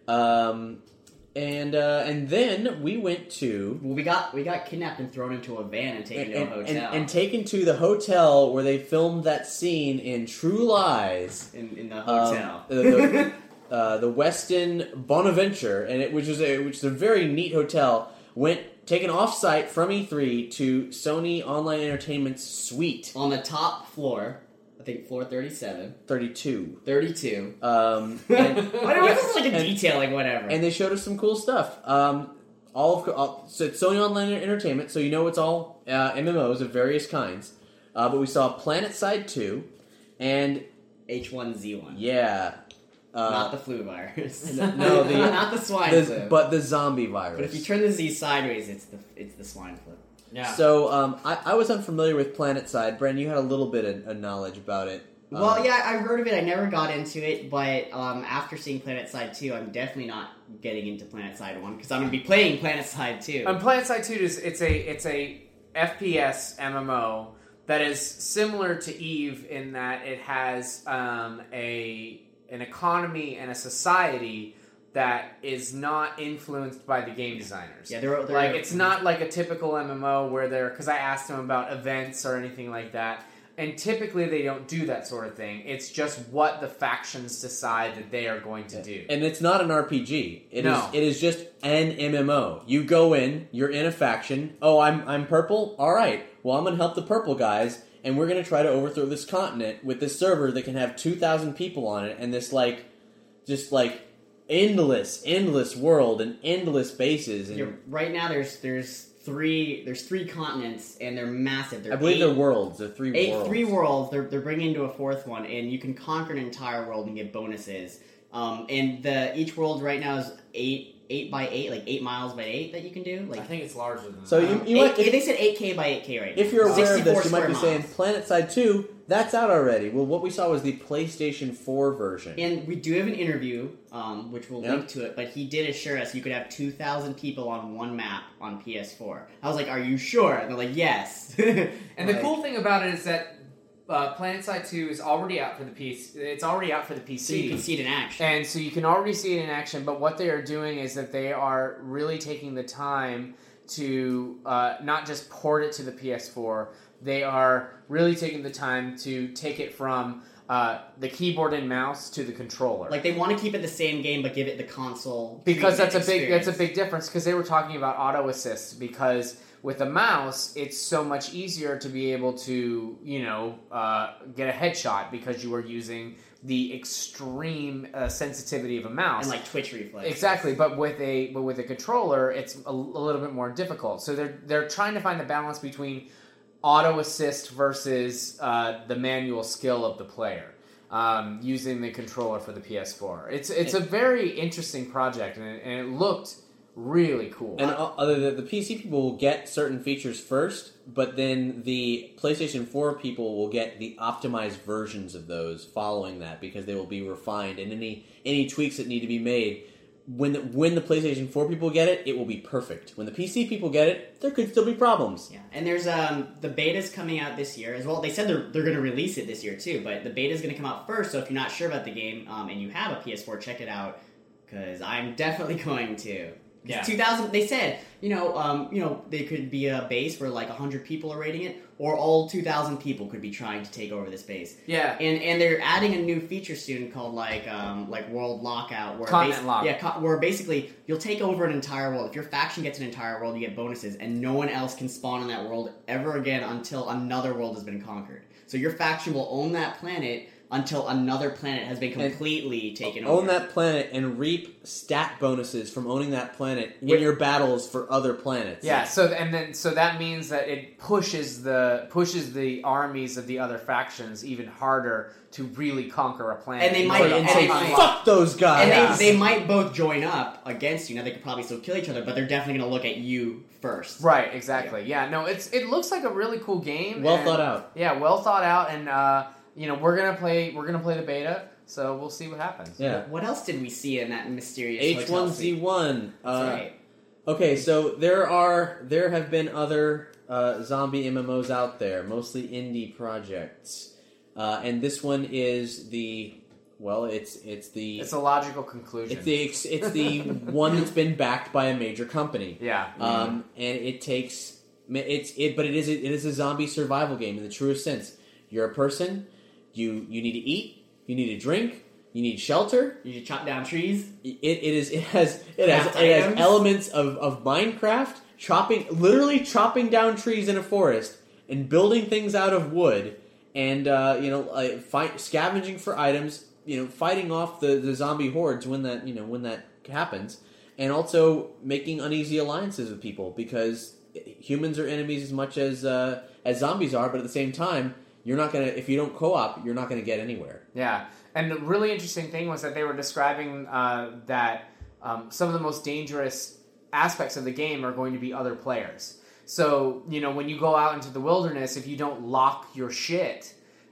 Um, and uh, and then we went to well, we got we got kidnapped and thrown into a van and taken and, to a and, hotel and, and taken to the hotel where they filmed that scene in True Lies. in, in the Um, hotel. the, the, uh, the Westin Bonaventure, and it which is a which is a very neat hotel. Went taken off site from E three to Sony Online Entertainment's suite On the top floor, I think floor thirty-seven, thirty-two. thirty-two. Um, and, Why do this is like a and- detail, like whatever. and they showed us some cool stuff. Um, all of all, so it's Sony Online Entertainment, so you know it's all uh, M M Os of various kinds. Uh, but we saw Planet Side two, and H one Z one. yeah, uh, Not the flu virus. no, the- not the swine the- flu. but the zombie virus. But if you turn the Z sideways, it's the it's the swine flu. Yeah. So um, I, I was unfamiliar with Planet Side. Bren, you had a little bit of, of knowledge about it. Well, Um, yeah, I've heard of it. I never got into it, but um, after seeing Planet Side two, I'm definitely not getting into Planet Side one because I'm going to be playing Planet Side two. And Planet Side two is it's a it's a F P S M M O that is similar to Eve in that it has um, a an economy and a society that is not influenced by the game designers. Yeah, they're, they're like it's not like a typical M M O where they're because I asked them about events or anything like that. And typically they don't do that sort of thing. It's just what the factions decide that they are going to do. And it's not an R P G. It is. No. It is just an M M O. You go in. You're in a faction. Oh, I'm I'm purple. All right. Well, I'm gonna help the purple guys, and we're gonna try to overthrow this continent with this server that can have two thousand people on it, and this like, just like endless, endless world and endless bases. And You're, right now, there's there's three there's three continents and they're massive. They're I believe eight, they're worlds. They're three eight worlds. three worlds. They're they're bringing into a fourth one, and you can conquer an entire world and get bonuses. Um, and the each world right now is eight eight by eight, like eight miles by eight that you can do. Like I think it's larger than So that. you, um, you might, eight- if, they said eight K by eight K right now. if you're aware of sixty-four this, you might be square saying miles. Planet Side two. That's out already. Well, what we saw was the PlayStation four version. And we do have an interview, um, which we'll Yeah. link to it, but he did assure us you could have two thousand people on one map on P S four. I was like, are you sure? And they're like, yes. And the Like, cool thing about it is that uh, Planet Side two is already out for the P C. It's already out for the P so C. you can see it in action. And so you can already see it in action, but what they are doing is that they are really taking the time to uh, not just port it to the P S four, they are really taking the time to take it from uh, the keyboard and mouse to the controller. Like, they want to keep it the same game, but give it the console. because that's a treatment big that's a experience. big difference because they were talking about auto assist because with a mouse it's so much easier to be able to you know uh, get a headshot because you are using the extreme uh, sensitivity of a mouse And, like, twitch reflex. exactly but with a but with a controller it's a, a little bit more difficult so they're they're trying to find the balance between auto assist versus uh, the manual skill of the player. Um, using the controller for the P S four, it's it's a very interesting project, and it, and it looked really cool. And uh, other the, the P C people will get certain features first, but then the PlayStation four people will get the optimized versions of those following that because they will be refined, and any any tweaks that need to be made when the, when the PlayStation four people get it, it will be perfect. When the P C people get it, there could still be problems. Yeah, and there's um the beta's coming out this year as well. They said they're they're going to release it this year too, but the beta's going to come out first. So if you're not sure about the game um, and you have a P S four, check it out because I'm definitely going to. Yeah. two thousand. They said you know um you know they could be a base where like one hundred people are rating it, or all two thousand people could be trying to take over this base. Yeah. And and they're adding a new feature soon called like um like World Lockout, where Continent basi- Lock. yeah, co- where basically you'll take over an entire world. If your faction gets an entire world, you get bonuses, and no one else can spawn on that world ever again until another world has been conquered. So your faction will own that planet until another planet has been completely and taken over. Own that planet and reap stat bonuses from owning that planet in Wait. your battles for other planets. Yeah, so and then so that means that it pushes the pushes the armies of the other factions even harder to really conquer a planet. And they in might- order to and say, they might- unlock- fuck those guys. And Yeah. they, they might both join up against you. Now they could probably still kill each other, but they're definitely going to look at you first. Right, exactly. Yeah. no, it's it looks like a really cool game. Well and- thought out. Yeah, well thought out, and uh, you know we're gonna play we're gonna play the beta, so we'll see what happens. Yeah. What else did we see in that mysterious H hotel one Z suite? one. That's Uh, right. Okay, so there are there have been other uh, zombie M M Os out there, mostly indie projects, uh, and this one is the well, it's it's the It's a logical conclusion. it's the ex- it's the one that's been backed by a major company. yeah. Um, and it takes it's it, but it is a, it is a zombie survival game in the truest sense. You're a person. You you need to eat. You need to drink. You need shelter. You should chop down trees. It, it is it has it has Craft it has items. elements of, of Minecraft, chopping literally chopping down trees in a forest and building things out of wood, and uh, you know uh, fight scavenging for items. You know, fighting off the, the zombie hordes when that you know when that happens, and also making uneasy alliances with people because humans are enemies as much as uh, as zombies are. But at the same time, you're not gonna if you don't co-op, you're not gonna get anywhere. Yeah, and the really interesting thing was that they were describing uh, that um, some of the most dangerous aspects of the game are going to be other players. So, you know, when you go out into the wilderness, if you don't lock your shit,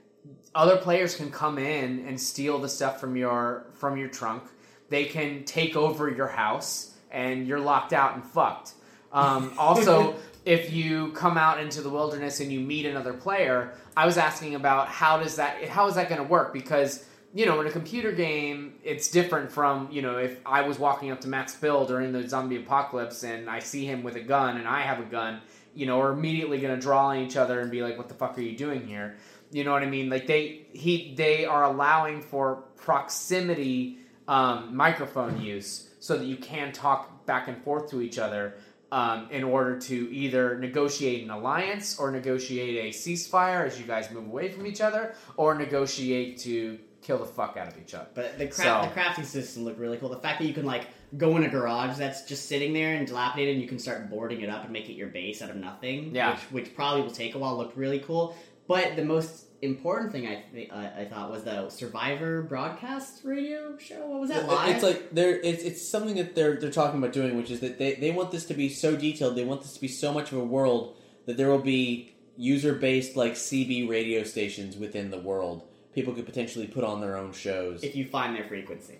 other players can come in and steal the stuff from your from your trunk. They can take over your house, and you're locked out and fucked. Um, also, if you come out into the wilderness and you meet another player, I was asking about how does that how is that going to work? Because you know, in a computer game, it's different from you know if I was walking up to Max Bill during the zombie apocalypse and I see him with a gun and I have a gun, you know, we're immediately going to draw on each other and be like, "What the fuck are you doing here?" You know what I mean? Like they he they are allowing for proximity um, microphone use so that you can talk back and forth to each other um, in order to either negotiate an alliance or negotiate a ceasefire as you guys move away from each other, or negotiate to kill the fuck out of each other. But the, cra- So- the crafting system looked really cool. The fact that you can like go in a garage that's just sitting there and dilapidated, and you can start boarding it up and make it your base out of nothing. Yeah. which, which probably will take a while. Looked really cool. But the most important thing I th- uh, I thought was the Survivor broadcast radio show. What was that? Live? It's like they're it's it's something that they're they're talking about doing, which is that they, they want this to be so detailed. They want this to be so much of a world that there will be user based like C B radio stations within the world. People could potentially put on their own shows. if you find their frequency.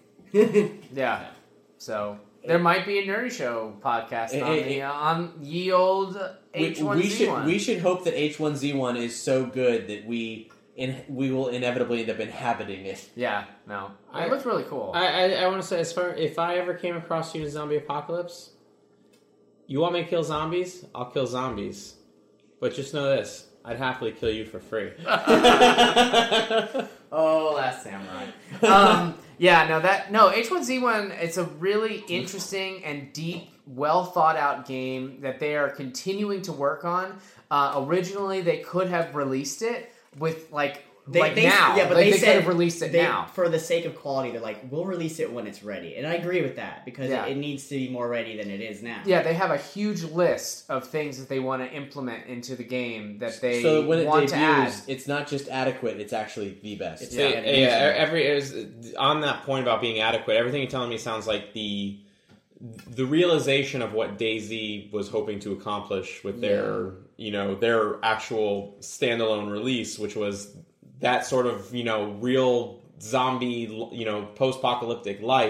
Yeah. So there might be a Nerdy Show podcast Eh, on, eh, the, eh. on ye old we, H one we Z should one. we should hope that H one Z one is so good that we in, we will inevitably end up inhabiting it. Yeah, no. I- It looks really cool. I, I, I want to say, as far if I ever came across you in a zombie apocalypse, you want me to kill zombies? I'll kill zombies. But just know this: I'd happily kill you for free. Oh, Last Samurai. um, yeah, no, that no H one Z one. It's a really interesting and deep, well thought out game that they are continuing to work on. Uh, originally, they could have released it with like They, like they, now. yeah, but like, they, they said could have released it they- now. for the sake of quality. They're like, we'll release it when it's ready, and I agree with that because Yeah. it, it needs to be more ready than it is now. Yeah, they have a huge list of things that they want to implement into the game that they so that when it want to add. debuts, it's not just adequate; it's actually the best. It's Yeah, Yeah, yeah, yeah. every is on that point about being adequate. Everything you're telling me sounds like the the realization of what DayZ was hoping to accomplish with their, you know, their actual standalone release, which was that sort of, you know, real zombie, you know, post-apocalyptic life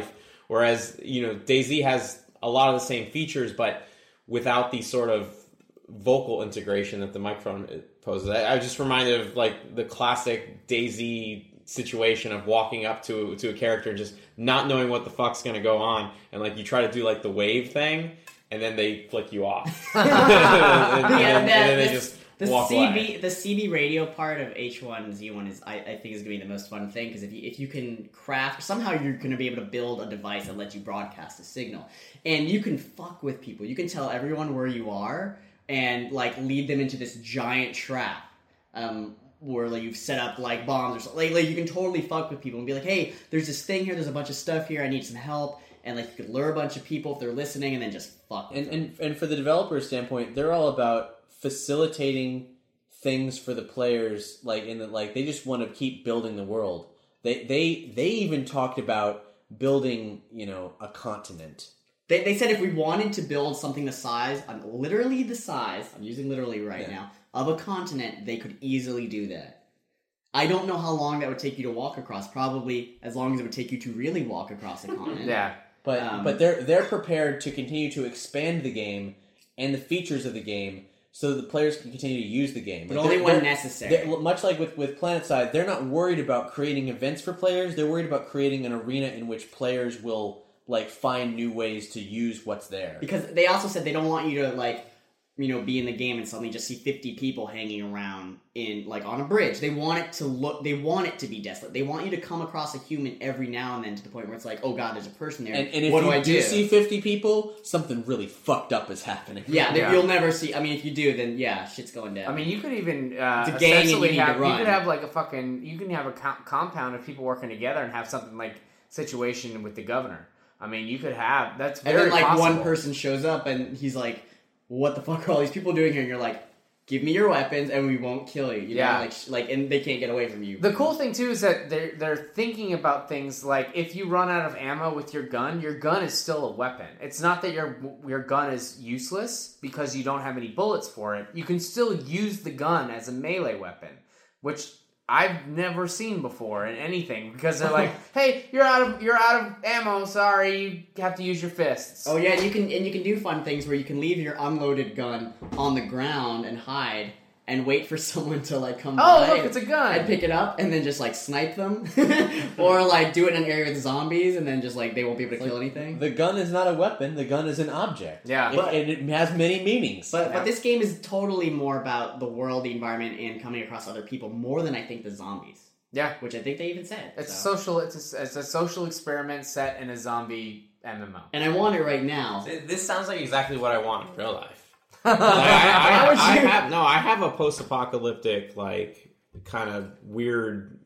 Whereas, you know, DayZ has a lot of the same features, but without the sort of vocal integration that the microphone poses. I, I was just reminded of like the classic DayZ situation of walking up to to a character and just not knowing what the fuck's going to go on, and like you try to do like the wave thing, and then they flick you off, and, and, and, Yeah, and that- then they this- just The walk C B, away. the C B radio part of H one Z one is, I, I think, is going to be the most fun thing, because if you if you can craft somehow, you're going to be able to build a device that lets you broadcast a signal, and you can fuck with people. You can tell everyone where you are and like lead them into this giant trap, um, where like you've set up like bombs or something. Like, like you can totally fuck with people and be like, hey, there's this thing here. There's a bunch of stuff here. I need some help. And like you could lure a bunch of people if they're listening, and then just fuck with And, them. and and for the developer standpoint, they're all about facilitating things for the players. Like in the like, they just want to keep building the world. They they they even talked about building, you know, a continent. They, they said if we wanted to build something the size, um, literally the size, I'm using literally right Yeah. now, of a continent, they could easily do that. I don't know how long that would take you to walk across. Probably as long as it would take you to really walk across a continent. Yeah. But Um, but they're they're prepared to continue to expand the game and the features of the game so that the players can continue to use the game. But Like, only they're- when they're- necessary. they're- much like with, with PlanetSide, they're not worried about creating events for players. They're worried about creating an arena in which players will like find new ways to use what's there. Because they also said they don't want you to, like, you know, be in the game and suddenly just see fifty people hanging around in, like, on a bridge. They want it to look, they want it to be desolate. They want you to come across a human every now and then to the point where it's like, oh god, there's a person there. And, and if what you do I do? see fifty people, something really fucked up is happening. yeah, they- Yeah. you'll never see, I mean, if you do, then yeah, shit's going down. I mean, you could even uh, It's a gang and you essentially need to have you run. could have like a fucking you can have a co- compound of people working together and have something like situation with the governor. I mean, you could have that's and very then, like, possible. one person shows up and he's like, what the fuck are all these people doing here? And you're like, give me your weapons and we won't kill you. you Yeah. know? like, sh- like, and they can't get away from you. The cool thing too is that they're they're thinking about things like if you run out of ammo with your gun, your gun is still a weapon. It's not that your your gun is useless because you don't have any bullets for it. You can still use the gun as a melee weapon, which I've never seen before in anything because they're like, "Hey, you're out of you're out of ammo. Sorry, you have to use your fists." Oh yeah, and you can and you can do fun things where you can leave your unloaded gun on the ground and hide and wait for someone to like come Oh, by look, and, it's a gun. and pick it up and then just like snipe them, or like do it in an area with zombies and then just like they won't be able to kill anything. The gun is not a weapon. The gun is an object. Yeah. It- But- and it has many meanings. But Yeah. but this game is totally more about the world, the environment, and coming across other people more than I think the zombies, Yeah, which I think they even said. it's so. social. It's a, it's a social experiment set in a zombie M M O. And I want it right now. This sounds like exactly what I want in real life. Like, I, I, would I you- have no. I have a post-apocalyptic, like, kind of weird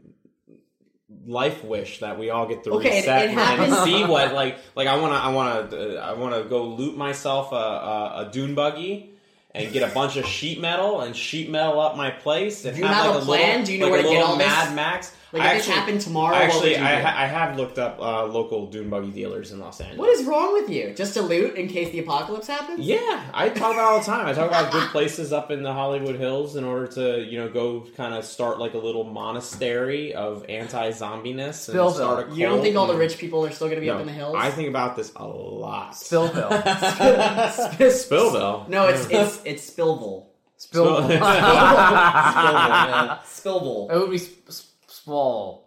life wish that we all get to Okay, it- reset it and, happens- and see what, like, like I want to, I want to, I want to go loot myself a, a, a dune buggy and get a bunch of sheet metal and sheet metal up my place. And Do you have, have like, a plan? Little, Do you know like where a to get little all this? Mad Max. Like, I if this happened tomorrow, what actually, would you I, do? ha- I have looked up uh, local dune buggy dealers in Los Angeles. What is wrong with you? Just to loot in case the apocalypse happens? Yeah, I talk about it all the time. I talk about good places up in the Hollywood Hills in order to, you know, go kind of start like a little monastery of anti-zombiness and Spillville. start a cult. You don't think all the and- rich people are still going to be No, up in the hills? I think about this a lot. Spillville. Spillville. No, it's it's it's Spillville. Spillville. Yeah. Spillville. It would be sp- sp- Spall.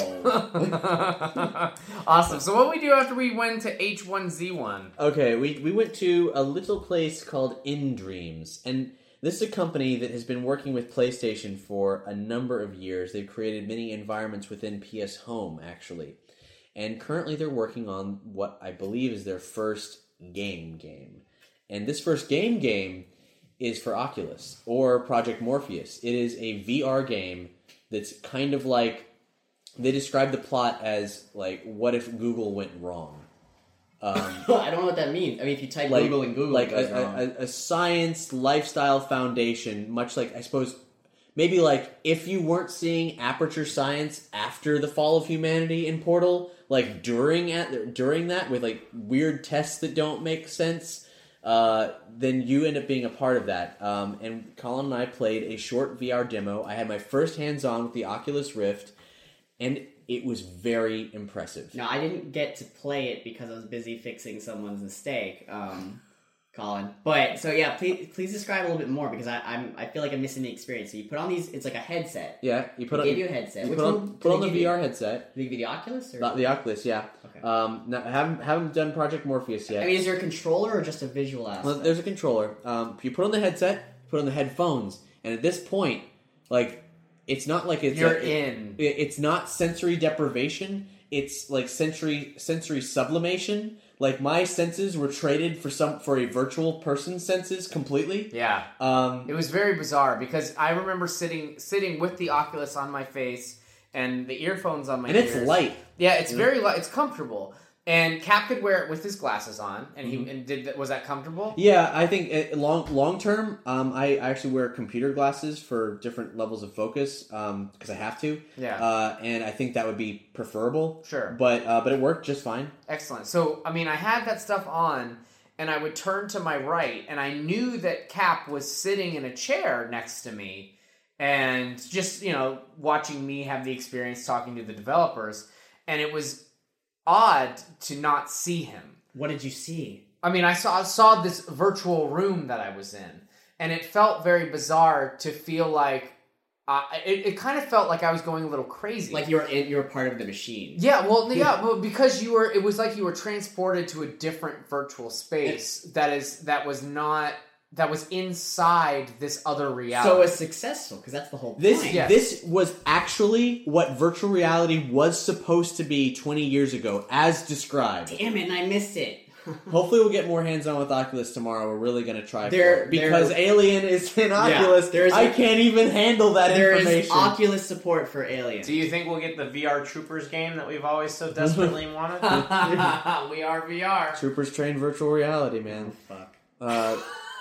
Willow. Awesome. So what we do after we went to H one Z one? Okay, we, we went to a little place called In Dreams, and this is a company that has been working with PlayStation for a number of years. They've created many environments within P S Home, actually. And currently they're working on what I believe is their first game game. And this first game game is for Oculus, or Project Morpheus. It is a V R game that's kind of like, they describe the plot as, like, what if Google went wrong? Um, I don't know what that means. I mean, if you type like, Google in Google, like it goes a, wrong. a, a science lifestyle foundation, much like, I suppose, maybe like if you weren't seeing Aperture Science after the fall of humanity in Portal, like during at during that with like weird tests that don't make sense, uh, then you end up being a part of that. Um, and Colin and I played a short V R demo. I had my first hands-on with the Oculus Rift, and it was very impressive. No, I didn't get to play it because I was busy fixing someone's mistake, um, Colin. But so yeah, please please describe a little bit more because I I'm I feel like I'm missing the experience. So you put on these, it's like a headset. Yeah, you put They on. gave you a headset. You Which put on, one put did on they the give V R you? headset. Did they give you the Oculus? Or? Not the Oculus, yeah. Okay. Um, now, haven't haven't done Project Morpheus yet. I mean, is there a controller or just a visual aspect? Well, there's a controller. Um, you put on the headset, put on the headphones, and at this point, like, it's not like it's You're a- in. it- it's not sensory deprivation. It's like sensory sensory sublimation. Like my senses were traded for some for a virtual person's senses completely. Yeah. Um, It was very bizarre because I remember sitting sitting with the Oculus on my face and the earphones on my and it's ears. light. Yeah, it's very light. It's comfortable. And Cap could wear it with his glasses on, and he Mm-hmm. and did that. Was that comfortable? Yeah, I think uh, long long term, um, I I actually wear computer glasses for different levels of focus because I have to. Yeah. Uh, and I think that would be preferable. Sure. But uh, but it worked just fine. Excellent. So, I mean, I had that stuff on, and I would turn to my right, and I knew that Cap was sitting in a chair next to me, and just, you know, watching me have the experience talking to the developers, and it was odd to not see him. What did you see? I mean, I saw saw this virtual room that I was in, and it felt very bizarre to feel like uh, it. It kind of felt like I was going a little crazy, Like you're in, you're part of the machine. yeah, well, yeah, well, because you were. It was like you were transported to a different virtual space that is that was not that was inside this other reality. So it's successful because that's the whole This point. Yes. this was actually what virtual reality was supposed to be twenty years ago, as described. Damn it, and I missed it. Hopefully, we'll get more hands on with Oculus tomorrow. We're really going to try There- for it because there- Alien is in Oculus. there's I a- can't even handle that There is information. Oculus support for Alien. Do you think we'll get the V R Troopers game that we've always so desperately wanted? we are V R. Troopers train virtual reality, man. Fuck. Uh,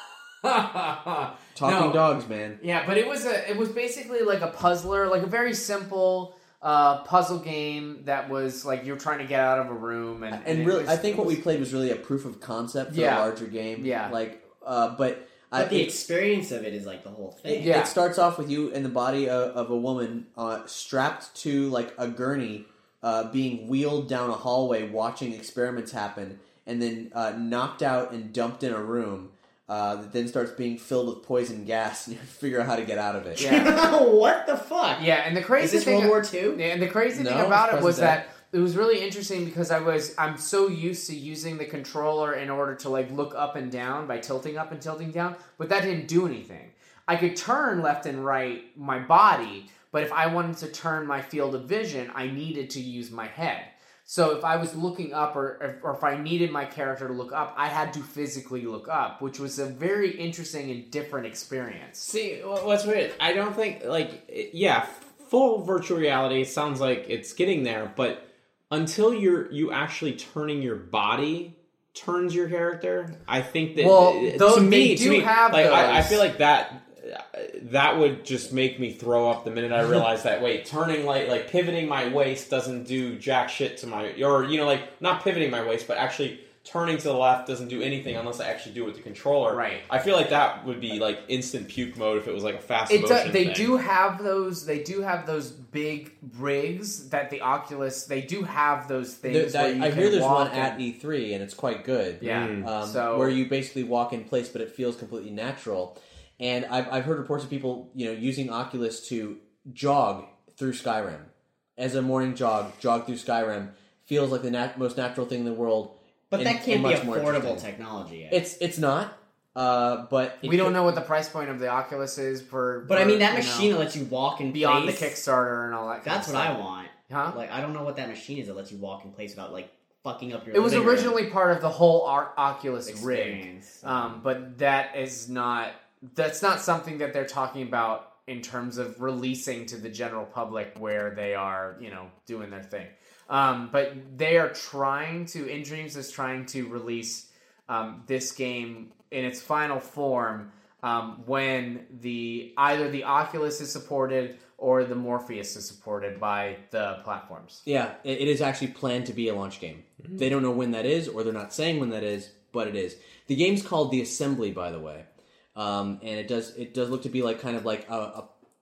talking No. dogs, man. Yeah, but it was a it was basically like a puzzler, like a very simple uh, puzzle game that was like you're trying to get out of a room and, And it really, was- I think it what we was- played was really a proof of concept for Yeah. a larger game. Yeah. like, uh, but. I, But the it- experience of it is like the whole thing. It, Yeah. it starts off with you in the body of, of a woman uh, strapped to like a gurney, uh, being wheeled down a hallway, watching experiments happen, and then uh, knocked out and dumped in a room uh, that then starts being filled with poison gas, and you have to figure out how to get out of it. Yeah. What the fuck? Yeah, and the crazy Is this thing World War Two? Yeah, and the crazy No, thing about it's it was present that it was really interesting because I was I'm so used to using the controller in order to like look up and down by tilting up and tilting down, but that didn't do anything. I could turn left and right my body, but if I wanted to turn my field of vision, I needed to use my head. So if I was looking up or, or if I needed my character to look up, I had to physically look up, which was a very interesting and different experience. See, wh- what's weird? I don't think like it- yeah, full virtual reality sounds like it's getting there, but until you're you actually turning your body turns your character, I think that Well, uh, those- to me, they to do me, have like I, I those. feel like that uh, that would just make me throw up the minute I realize that wait, turning like like pivoting my waist doesn't do jack shit to my or you know like not pivoting my waist, but actually turning to the left doesn't do anything unless I actually do it with the controller. Right. I feel like that would be like instant puke mode if it was like a fast It motion do, they thing. do have those. They do have those big rigs that the Oculus. They do have those things. There- where you I can hear there's walk one at and- E three, and it's quite good. Yeah. Mm. um, So- where you basically walk in place, but it feels completely natural. And I've I've heard reports of people you know using Oculus to jog through Skyrim as a morning jog, jog through Skyrim feels like the nat- most natural thing in the world. But and- that can't and be much more affordable interesting. technology yet. It's it's not, uh, but it we don't could- know what the price point of the Oculus is per. but I per, mean, that you machine know, that lets you walk in beyond place, the Kickstarter and all that. Kind That's of what stuff. I want. Huh? Like, I don't know what that machine is that lets you walk in place without like fucking up your. It was living room originally part of the whole Ar- Oculus rig, experience. um, but that is not. That's not something that they're talking about in terms of releasing to the general public where they are, you know, doing their thing. Um, but they are trying to. In Dreams is trying to release um, this game in its final form um, when the either the Oculus is supported or the Morpheus is supported by the platforms. Yeah, it, it is actually planned to be a launch game. They don't know when that is, or they're not saying when that is, but it is. The game's called The Assembly, by the way, um, and it does it does look to be like kind of like a, a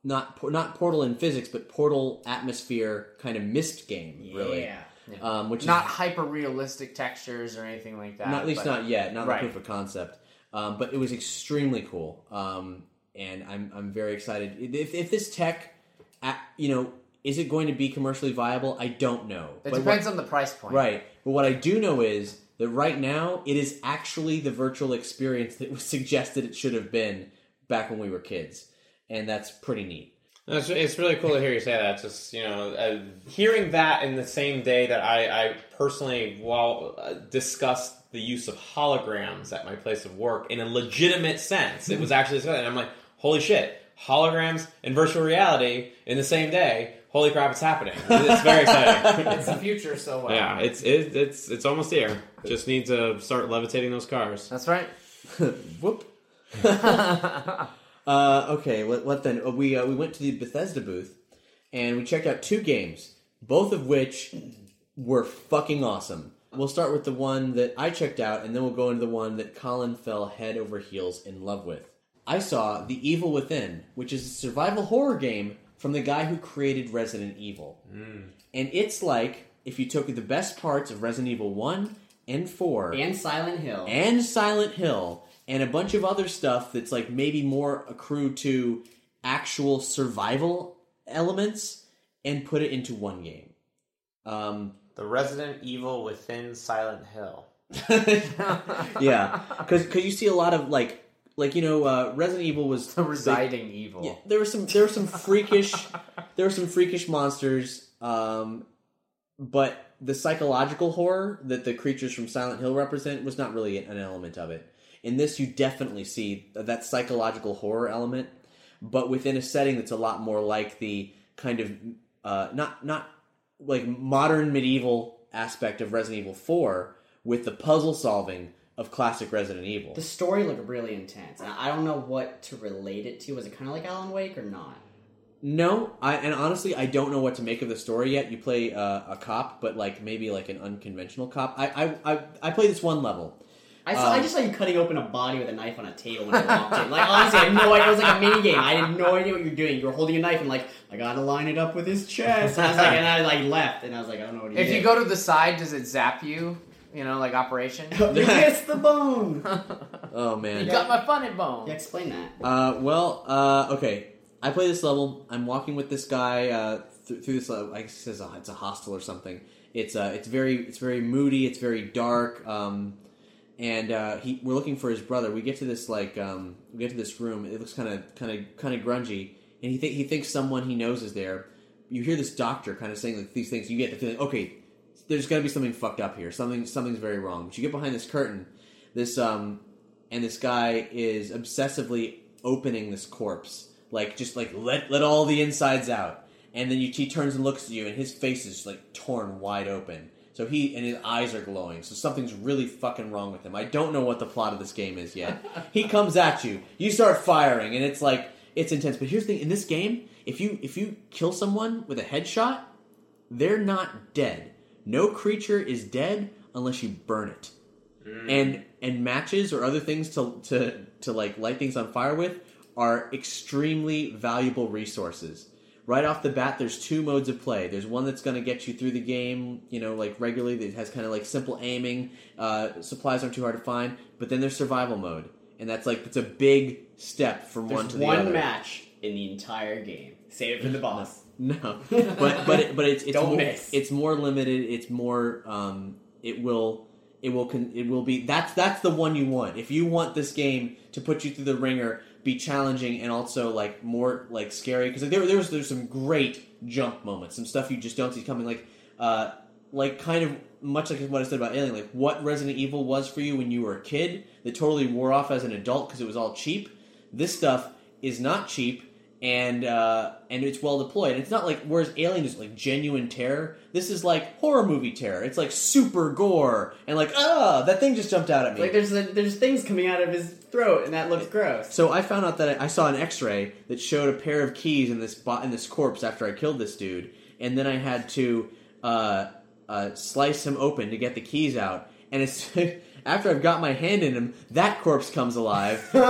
not not Portal in physics, but Portal atmosphere kind of Myst game, really. Yeah. Yeah. Um, which not is hyper realistic textures or anything like that. not at least but, not yet, not right. the proof of concept. Um, but it was extremely cool, um, and I'm I'm very excited. If if this tech, uh, you know, is it going to be commercially viable? I don't know. It But depends what, on the price point, right? But what I do know is that right now it is actually the virtual experience that was suggested it should have been back when we were kids, and that's pretty neat. No, it's, it's really cool to hear you say that. It's just, you know, uh, hearing that in the same day that I, I personally, well, uh, discussed the use of holograms at my place of work in a legitimate sense. It was actually discussed, and I'm like, holy shit, holograms and virtual reality in the same day. Holy crap, it's happening. It's very exciting. It's the future, so well. Yeah, it's it, it's it's almost here. Just need to start levitating those cars. That's right. Whoop. uh, okay, what, what then? Uh, We uh, we went to the Bethesda booth and we checked out two games, both of which were fucking awesome. We'll start with the one that I checked out, and then we'll go into the one that Colin fell head over heels in love with. I saw The Evil Within, which is a survival horror game from the guy who created Resident Evil. Mm. And it's like if you took the best parts of Resident Evil one and four... And Silent Hill. And Silent Hill, and a bunch of other stuff that's like maybe more accrued to actual survival elements, and put it into one game. Um... The Resident Evil Within Silent Hill. Yeah, because you see a lot of like like you know uh, Resident Evil was The residing they, evil. Yeah, there were some there were some freakish there were some freakish monsters, um, but the psychological horror that the creatures from Silent Hill represent was not really an element of it. In this, you definitely see that psychological horror element, but within a setting that's a lot more like the kind of uh, not not. like modern medieval aspect of Resident Evil four with the puzzle solving of classic Resident Evil. The story looked really intense, and I don't know what to relate it to. Was it kind of like Alan Wake or not? No, I, and honestly, I don't know what to make of the story yet. You play uh, a cop, but like maybe like an unconventional cop. I I I, I played this one level. I saw. Um, I just saw you cutting open a body with a knife on a table when I walked in. Like honestly, I had no idea. It was like a mini game. I had no idea what you were doing. You were holding a knife and like, I gotta line it up with his chest. And I was like, and I like left, and I was like, I don't know what he If did. you go to the side, does it zap you? You know, like Operation? you missed the bone. Oh man, You got my funny bone. Yeah, explain that. Uh, well, uh, okay. I play this level. I'm walking with this guy uh, th- through this. Uh, I guess it's a, it's a hostel or something. It's uh, it's very it's very moody. It's very dark. Um, and uh, he we're looking for his brother. We get to this like um, we get to this room. It looks kind of kind of kind of grungy. And he th- he thinks someone he knows is there. You hear this doctor kind of saying like these things. You get the feeling, okay, there's got to be something fucked up here. Something something's very wrong. But you get behind this curtain. This um, and this guy is obsessively opening this corpse. Like, just, like, let let all the insides out. And then you, he turns and looks at you, and his face is, like, torn wide open. So he, and his eyes are glowing. So something's really fucking wrong with him. I don't know what the plot of this game is yet. He comes at you. You start firing, and it's, like, it's intense. But here's the thing. In this game, if you if you kill someone with a headshot, they're not dead. No creature is dead unless you burn it. Mm. And and matches or other things to, to, to, like, light things on fire with are extremely valuable resources. Right off the bat, there's two modes of play. There's one that's going to get you through the game, you know, like regularly. That has kind of like simple aiming. Uh, supplies aren't too hard to find. But then there's survival mode, and that's like it's a big step from There's one to the one other. match in the entire game. Save it for the boss. No, but but it, but it's it's Don't more, miss. it's more limited. It's more um, it will it will con- it will be that's that's the one you want. If you want this game to put you through the ringer, be challenging and also like more like scary, because like, there there was there's some great jump moments, some stuff you just don't see coming, like uh like kind of much like what I said about Alien, like what Resident Evil was for you when you were a kid that totally wore off as an adult because it was all cheap. This stuff is not cheap. And uh, and it's well deployed. And it's not like, whereas Alien is like genuine terror, this is like horror movie terror. It's like super gore and like, ah, that thing just jumped out at me. Like there's a, there's things coming out of his throat, and that looks gross. So I found out that I, I saw an X-ray that showed a pair of keys in this bo- in this corpse after I killed this dude, and then I had to uh, uh, slice him open to get the keys out. And it's after I've got my hand in him, that corpse comes alive. You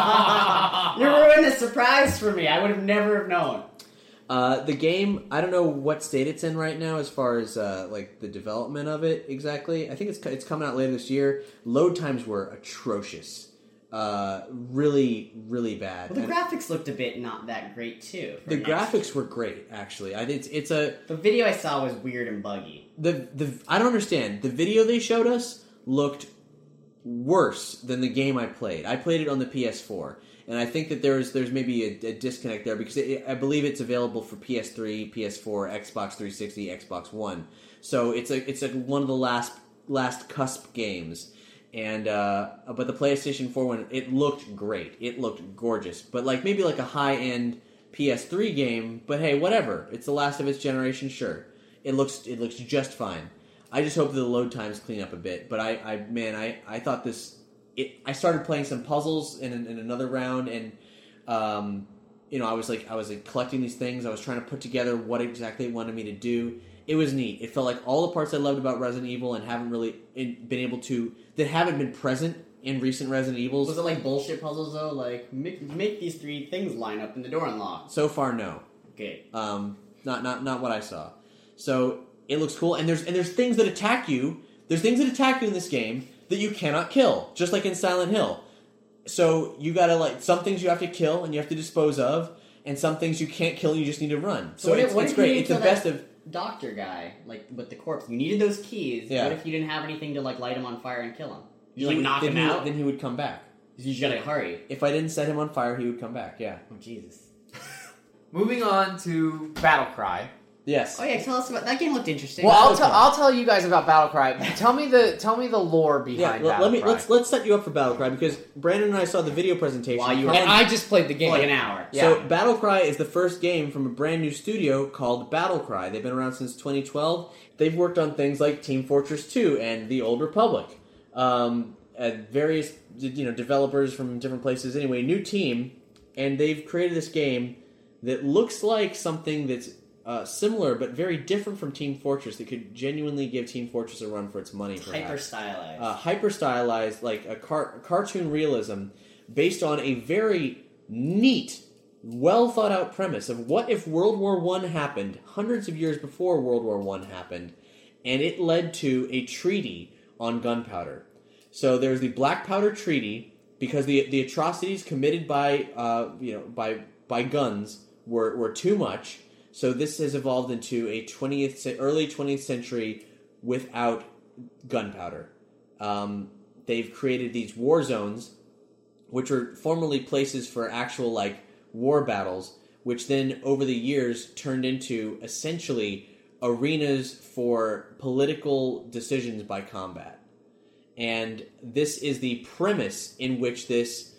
ruined a surprise for me. I would have never have known. Uh, the game, I don't know what state it's in right now as far as uh, like the development of it exactly. I think it's it's coming out later this year. Load times were atrocious, uh, really, really bad. Well, the And graphics looked a bit not that great too. for the an graphics were great, actually. I it's it's a The video I saw was weird and buggy. the the I don't understand. The video they showed us looked worse than the game I played. I played it on the P S four. And I think that there's there's maybe a, a disconnect there because it, I believe it's available for P S three, P S four, Xbox three sixty, Xbox One. So it's a it's a, one of the last last cusp games. And uh, but the PlayStation four one, it looked great. It looked gorgeous. But like maybe like a high end P S three game. But hey, whatever. It's the last of its generation. Sure, it looks it looks just fine. I just hope that the load times clean up a bit. But I, I man, I, I thought this. It, I started playing some puzzles in, in another round, and um, you know, I was like, I was like collecting these things. I was trying to put together what exactly it wanted me to do. It was neat. It felt like all the parts I loved about Resident Evil and haven't really been able to that haven't been present in recent Resident Evils. Was it like bullshit puzzles though? Like make, make these three things line up and the door unlock. So far, no. Okay. Um, not not not what I saw. So it looks cool, and there's and there's things that attack you. There's things that attack you in this game that you cannot kill, just like in Silent Hill. So you gotta like some things you have to kill and you have to dispose of, and some things you can't kill and you just need to run. So, So what it's, if, what it's if you great. didn't It's the kill best that of. doctor guy, like with the corpse? You needed those keys. Yeah. What if you didn't have anything to like light him on fire and kill him? You he like would- knock then him he would- out. Then he would come back. You just gotta hurry. If I didn't set him on fire, he would come back. Yeah. Oh Jesus. Moving on to Battlecry. Yes. Oh yeah, tell us about that game. Looked interesting. Well, I'll Battlecry. tell I'll tell you guys about Battlecry. Tell me the tell me the lore Yeah. behind Let, let me Battlecry. let's let's set you up for Battlecry because Brandon and I saw the video presentation. While you were- Colin- and I just played the for game. like an hour. Yeah. So Battlecry is the first game from a brand new studio called Battlecry. They've been around since twenty twelve. They've worked on things like Team Fortress two and The Old Republic. Um, at various you know developers from different places. Anyway, new team, and they've created this game that looks like something that's uh, similar but very different from Team Fortress. That could genuinely give Team Fortress a run for its money. Perhaps. Hyper stylized. Uh, hyper stylized, like a car- cartoon realism, based on a very neat, well thought out premise of what if World War One happened hundreds of years before World War One happened, and it led to a treaty on gunpowder. So there's the Black Powder Treaty because the the atrocities committed by uh, you know by by guns were were too much. So this has evolved into a twentieth early twentieth century without gunpowder. Um, they've created these war zones, which were formerly places for actual like war battles, which then over the years turned into essentially arenas for political decisions by combat. And this is the premise in which this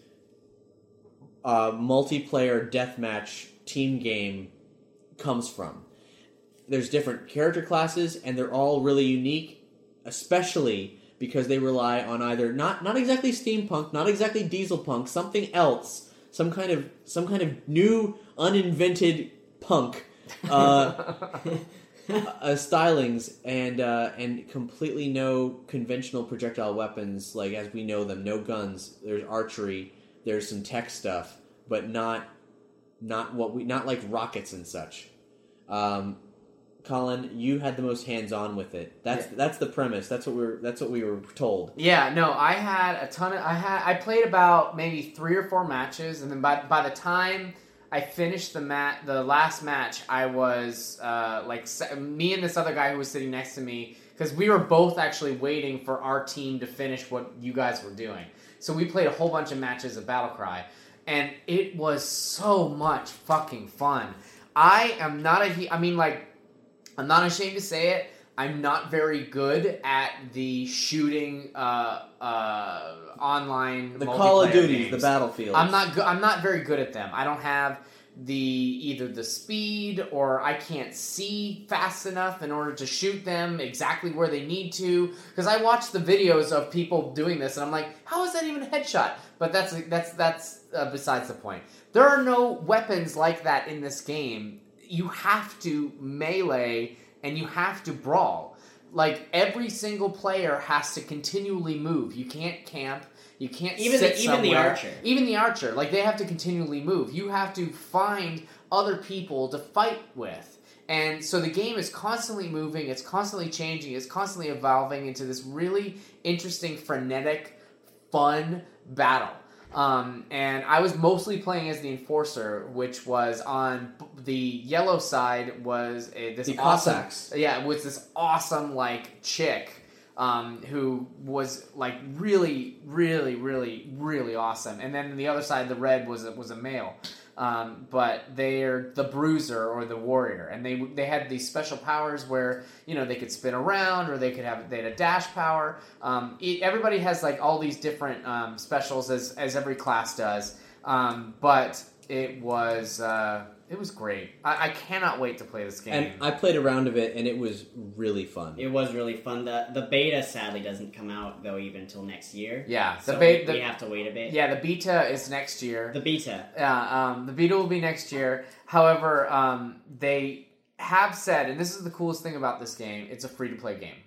uh, multiplayer deathmatch team game comes from. There's different character classes, and they're all really unique, especially because they rely on either not not exactly steampunk, not exactly diesel punk, something else, some kind of some kind of new uninvented punk uh, uh, stylings, and uh, and completely no conventional projectile weapons like as we know them. No guns. There's archery. There's some tech stuff, but not not what we not like rockets and such. Um, Colin, you had the most hands-on with it. That's Yeah. that's the premise. That's what we were. That's what we were told. Yeah, no, I had a ton of. I had. I played about maybe three or four matches, and then by by the time I finished the mat, the last match, I was uh, like se- me and this other guy who was sitting next to me, because we were both actually waiting for our team to finish what you guys were doing. So we played a whole bunch of matches of Battlecry, and it was so much fucking fun. I am not a. he- I mean, like, I'm not ashamed to say it. I'm not very good at the shooting uh, uh, online The Call of multiplayer Duties, games. the Battlefield. I'm not. Go- I'm not very good at them. I don't have the either the speed or I can't see fast enough in order to shoot them exactly where they need to. Because I watch the videos of people doing this, and I'm like, how is that even a headshot? But that's that's that's uh, besides the point. There are no weapons like that in this game. You have to melee and you have to brawl. like every single player has to continually move. You can't camp. You can't even sit the, even the somewhere. archer. Even the archer, like they have to continually move. You have to find other people to fight with. And so the game is constantly moving, it's constantly changing, it's constantly evolving into this really interesting, frenetic, fun battle. Um, and I was mostly playing as the Enforcer, which was on the yellow side was a, this The awesome, Cossacks. yeah, it was this awesome like chick. Um, who was like really, really, really, really awesome, and then the other side, the red was a, was a male, um, but they're the Bruiser or the Warrior, and they they had these special powers where you know they could spin around or they could have they had a dash power. Um, it, everybody has like all these different um, specials as as every class does, um, but it was. Uh, It was great. I, I cannot wait to play this game. And I played a round of it, and it was really fun. It was really fun. The the beta sadly doesn't come out though even until next year. Yeah, the so beta. we have to wait a bit. Yeah, the beta is next year. The beta. Yeah, um, the beta will be next year. However, um, they have said, and this is the coolest thing about this game: it's a free to play game.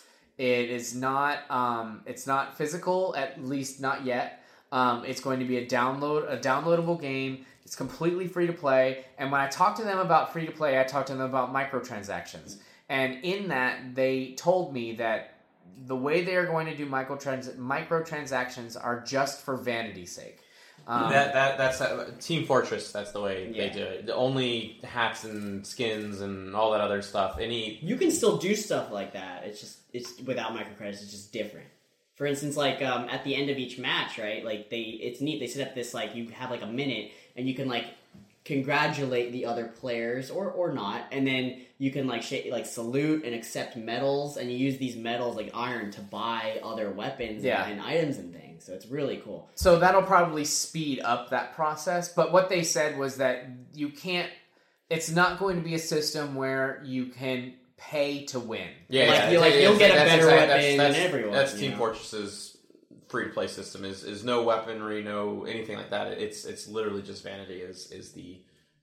It is not. Um, it's not physical, at least not yet. Um, it's going to be a download, a downloadable game. It's completely free to play. And when I talked to them about free to play, I talked to them about microtransactions. And in that, they told me that the way they are going to do microtrans- microtransactions are just for vanity's sake. Um, that that that's uh, Team Fortress. That's the way Yeah. they do it. The only hats and skins and all that other stuff. Any You can still do stuff like that. It's just it's without microcredits. It's just different. For instance, like um, at the end of each match, right? Like they, it's neat. They set up this like you have like a minute, and you can like congratulate the other players or or not, and then you can like sh- like salute and accept medals, and you use these medals like iron to buy other weapons Yeah. and, and items and things. So it's really cool. So that'll probably speed up that process. But what they said was that you can't. It's not going to be a system where you can pay to win. yeah, Like, yeah, you- like, it's- you'll get a that's better exact- weapon that's, than that's, everyone, That's you Team know? Fortress's free to play system. Is is no weaponry, no anything like that. It's it's literally just vanity. Is is the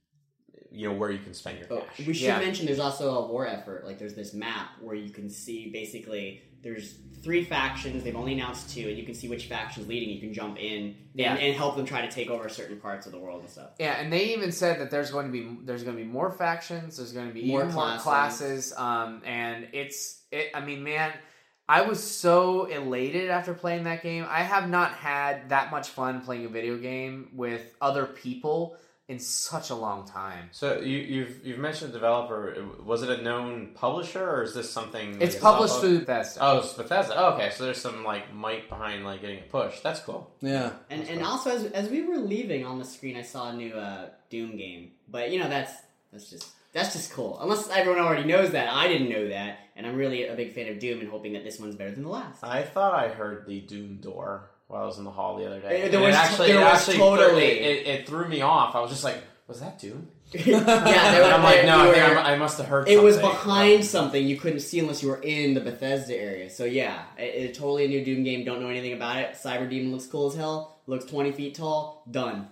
you know where you can spend your Oh, cash. we should Yeah. mention there's also a war effort. Like there's this map where you can see basically there's three factions. They've only announced two, and you can see which faction's leading. You can jump in Yeah. and, and help them try to take over certain parts of the world and stuff. Yeah, and they even said that there's going to be there's going to be more factions. There's going to be More even more classes. classes. Um, and it's it. I mean, man, I was so elated after playing that game. I have not had that much fun playing a video game with other people in such a long time. So you, you've you've mentioned developer. Was it a known publisher or is this something? It's like, published off through of- Bethesda. Oh, it's Bethesda. Oh, okay, so there's some like might behind like getting it pushed. That's cool. Yeah. And and also as as we were leaving on the screen, I saw a new uh, Doom game. But you know that's that's just that's just cool. Unless everyone already knows that, I didn't know that, and I'm really a big fan of Doom and hoping that this one's better than the last. I thought I heard the Doom door while I was in the hall the other day. Eh, there And was- it actually, there it was actually totally- it, it, it threw me off. I was just like, was that Doom? yeah, there And were, I'm like, there- no, you I, think were- I, I must have heard. It was something. behind something you couldn't see unless you were in the Bethesda area. So yeah, it, it's totally a new Doom game. Don't know anything about it. Cyber Demon looks cool as hell. Looks twenty feet tall. Done.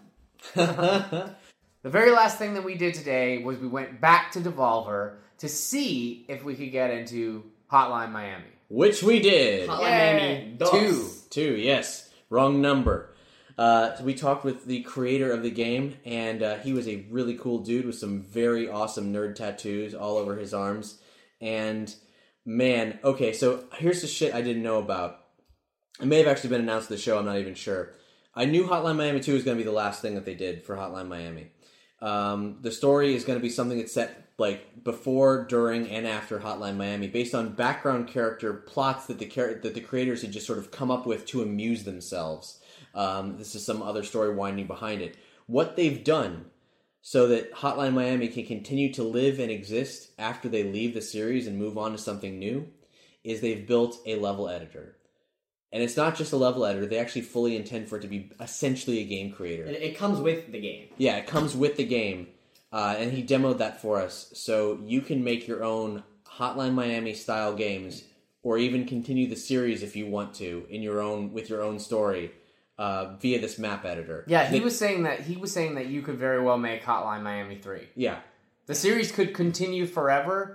The very last thing that we did today was we went back to Devolver to see if we could get into Hotline Miami. Which we did. Hotline Yay. Miami dos. Two. Two, yes. Wrong number. Uh, so we talked with the creator of the game, and uh, he was a really cool dude with some very awesome nerd tattoos all over his arms. And, man, okay, so here's the shit I didn't know about. It may have actually been announced at the show, I'm not even sure. I knew Hotline Miami two was going to be the last thing that they did for Hotline Miami. Um, the story is going to be something that's set like before, during, and after Hotline Miami, based on background character plots that the char- that the creators had just sort of come up with to amuse themselves. Um, this is some other story winding behind it. What they've done so that Hotline Miami can continue to live and exist after they leave the series and move on to something new is they've built a level editor. And it's not just a level editor, they actually fully intend for it to be essentially a game creator. It, it comes with the game. Yeah, it comes with the game, uh, and he demoed that for us. So you can make your own Hotline Miami style games, or even continue the series if you want to in your own with your own story uh, via this map editor. Yeah, he They- was saying that he was saying that you could very well make Hotline Miami three. Yeah, The series could continue forever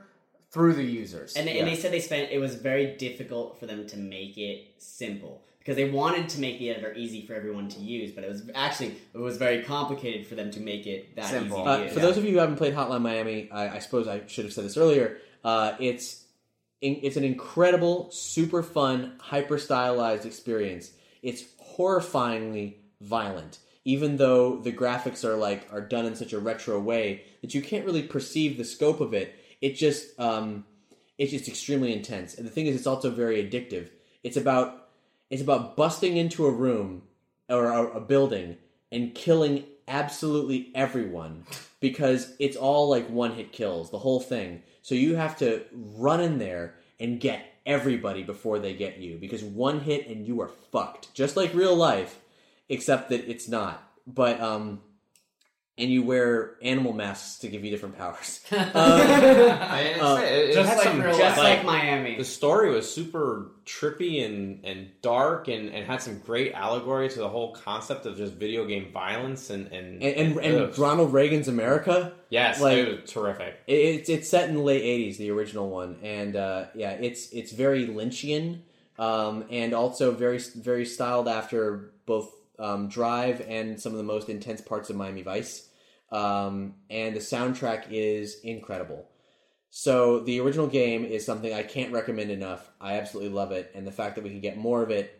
through the users. And, Yeah. and they said they spent it was very difficult for them to make it simple because they wanted to make the editor easy for everyone to use, but it was actually it was very complicated for them to make it that Simple. easy to Uh, use. for those of you who haven't played Hotline Miami, I, I suppose I should have said this earlier. Uh, it's in, it's an incredible, super fun, hyper stylized experience. It's horrifyingly violent, even though the graphics are like are done in such a retro way that you can't really perceive the scope of it. It just um, it's just extremely intense. And the thing is, it's also very addictive. It's about it's about busting into a room or a, a building and killing absolutely everyone because it's all like one hit kills, the whole thing. So you have to run in there and get everybody before they get you because one hit and you are fucked. Just like real life, except that it's not. But um and you wear animal masks to give you different powers. I mean, it's, Uh, it, it just had like some, real just life. like Miami. the story was super trippy and, and dark and, and had some great allegory to the whole concept of just video game violence and and, and and, and ugh. Ronald Reagan's America. yes, like- it was terrific. It- It's it's set in the late eighties, the original one, and uh, yeah, it's it's very Lynchian, um, and also very very styled after both um, Drive and some of the most intense parts of Miami Vice, um, and the soundtrack is incredible. So the original game is something I can't recommend enough. I absolutely love it, and the fact that we can get more of it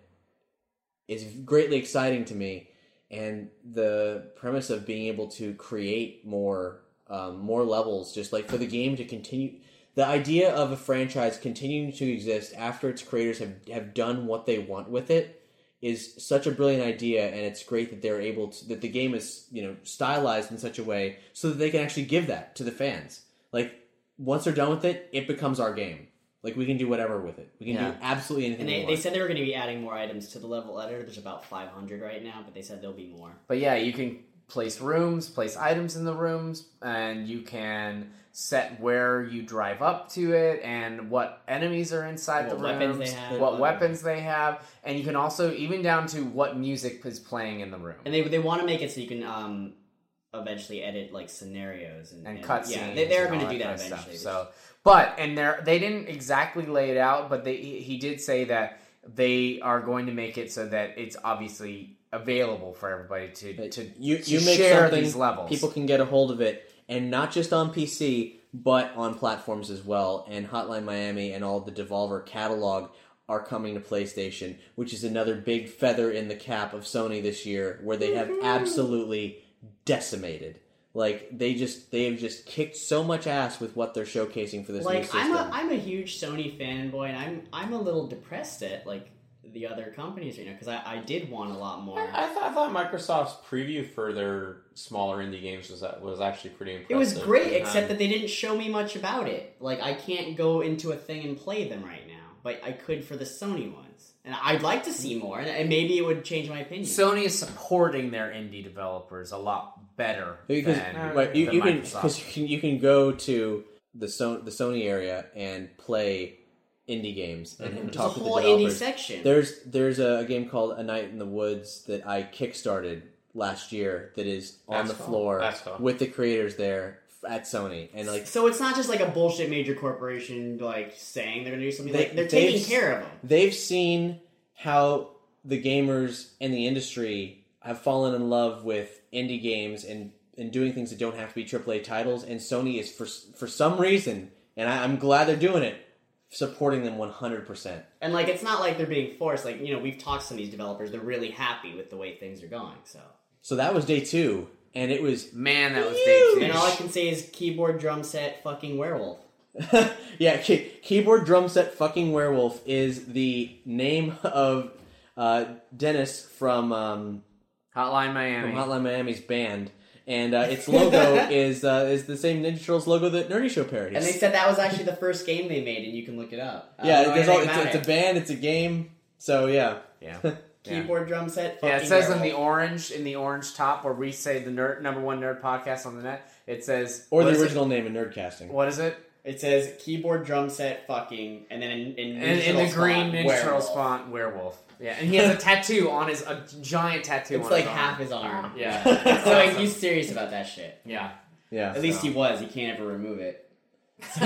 is greatly exciting to me. And the premise of being able to create more um, more levels, just like for the game to continue, the idea of a franchise continuing to exist after its creators have, have done what they want with it is such a brilliant idea, and it's great that they're able to, that the game is, you know, stylized in such a way so that they can actually give that to the fans. Like, once they're done with it, it becomes our game. Like, we can do whatever with it. We can Yeah. do absolutely anything And we they, want. they said they were going to be adding more items to the level editor. There's about five hundred right now, but they said there'll be more. But yeah, you can place rooms, place items in the rooms, and you can set where you drive up to it and what enemies are inside What the weapons rooms, they have. what weapons they have, and you can also even down to what music is playing in the room. And they they want to make it so you can um eventually edit like scenarios and, and cutscenes. Yeah, they, they're and going all to do kind that of eventually. Stuff. So, but and they they didn't exactly lay it out, but they he he did say that they are going to make it so that it's obviously available for everybody to to, you, to you make share something, these levels. people can get a hold of it, and not just on P C, but on platforms as well. And Hotline Miami and all the Devolver catalog are coming to PlayStation, which is another big feather in the cap of Sony this year, where they have absolutely decimated. Like, they just they have just kicked so much ass with what they're showcasing for this new like system. I'm a I'm a huge Sony fanboy, and I'm I'm a little depressed at like the other companies right now because I, I did want a lot more. I, thought, I thought Microsoft's preview for their smaller indie games was was actually pretty impressive. It was great, Um, except that they didn't show me much about it. Like, I can't go into a thing and play them right now, but I could for the Sony ones. And I'd like to see more, and maybe it would change my opinion. Sony is supporting their indie developers a lot better because than, right, you, than you can Microsoft. because you can you can go to the so, the Sony area and play indie games and, and There's a talk with the whole indie developers. section. There's there's a, a game called A Night in the Woods that I kickstarted last year that is on That's the cool. floor That's cool. with the creators there at Sony, and like So it's not just like a bullshit major corporation like saying they're gonna do something. They- like they're they've- taking care of them. they've seen how the gamers and the industry have fallen in love with indie games and, and doing things that don't have to be triple A titles, and Sony is for for some reason, and I, I'm glad they're doing it, supporting them one hundred percent. And like it's not like they're being forced. Like, you know, we've talked to some of these developers. They're really happy with the way things are going. So, So that was day two, and it was Man, that was day two. and all I can say is keyboard, drum set, fucking werewolf. yeah, key, keyboard drum set fucking werewolf is the name of uh, Dennis from, um, Hotline from Miami. Hotline Miami's band, and uh, its logo is uh, is the same Ninja Turtles logo that Nerdy Show parodies. And they said that was actually the first game they made, and you can look it up. I yeah, don't know there's all, anything it's, about it's a it. band, it's a game, so yeah. Yeah. Keyboard, drum set. Yeah, it fucking says in the werewolf. orange, in the orange top, where we say the nerd, number one nerd podcast on the net. It says, Or what the is original name of Nerdcasting. It? What is it? It says keyboard, drum set, fucking, and then in, in, In, in the Ninja green Turtle Ninja font, Turtle werewolf. font, werewolf. Yeah, and he has a tattoo on his, a giant tattoo. It's on like his half arm. his arm. Yeah. So like, he's serious about that shit. Yeah. Yeah. At least So- he was. He can't ever remove it. So,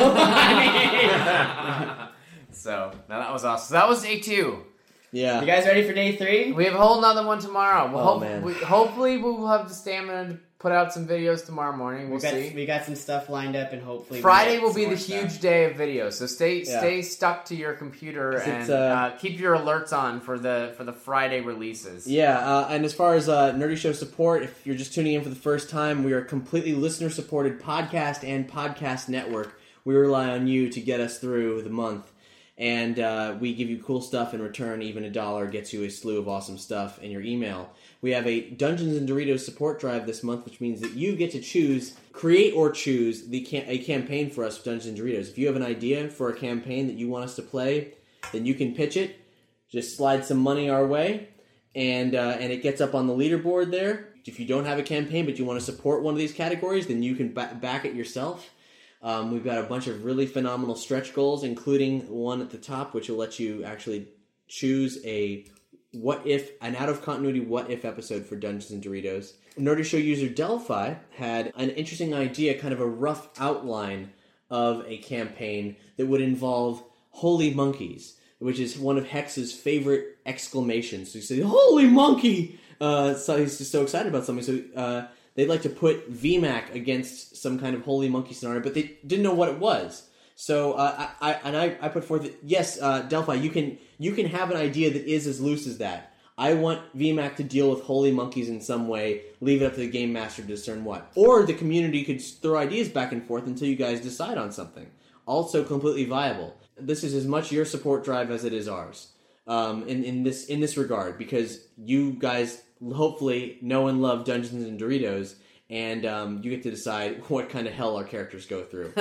I mean, So, now that was awesome. So that was day two. Yeah. you guys ready for day three? We have a whole nother one tomorrow. We'll Oh, hope, man. We, hopefully we'll have the stamina to put out some videos tomorrow morning. We'll we got see. we got some stuff lined up, and hopefully we Friday get will some be more the stuff. huge day of videos, so stay Yeah. stay stuck to your computer 'Cause it's, and uh, uh, keep your alerts on for the for the Friday releases. Yeah, uh, and as far as uh, Nerdy Show support, if you're just tuning in for the first time, we are a completely listener-supported podcast and podcast network. We rely on you to get us through the month, and uh, we give you cool stuff in return. Even a dollar gets you a slew of awesome stuff in your email. We have a Dungeons and Doritos support drive this month, which means that you get to choose, create or choose the cam- a campaign for us with Dungeons and Doritos. If you have an idea for a campaign that you want us to play, then you can pitch it. Just slide some money our way, and uh, and it gets up on the leaderboard there. If you don't have a campaign but you want to support one of these categories, then you can ba- back it yourself. Um, we've got a bunch of really phenomenal stretch goals, including one at the top, which will let you actually choose a what if, an out of continuity what if episode for Dungeons and Doritos. Nerdy Show user Delphi had an interesting idea, kind of a rough outline of a campaign that would involve holy monkeys, which is one of Hex's favorite exclamations. So you say, "Holy monkey!" Uh, so he's just so excited about something. So uh, they'd like to put V MAC against some kind of holy monkey scenario, but they didn't know what it was. So uh, I, I and I, I put forth that yes, uh, Delphi, you can you can have an idea that is as loose as that. I want V MAC to deal with holy monkeys in some way. Leave it up to the game master to discern what. Or the community could throw ideas back and forth until you guys decide on something. Also completely viable. This is as much your support drive as it is ours. Um, in, in this in this regard, because you guys hopefully know and love Dungeons and Doritos, and um, you get to decide what kind of hell our characters go through.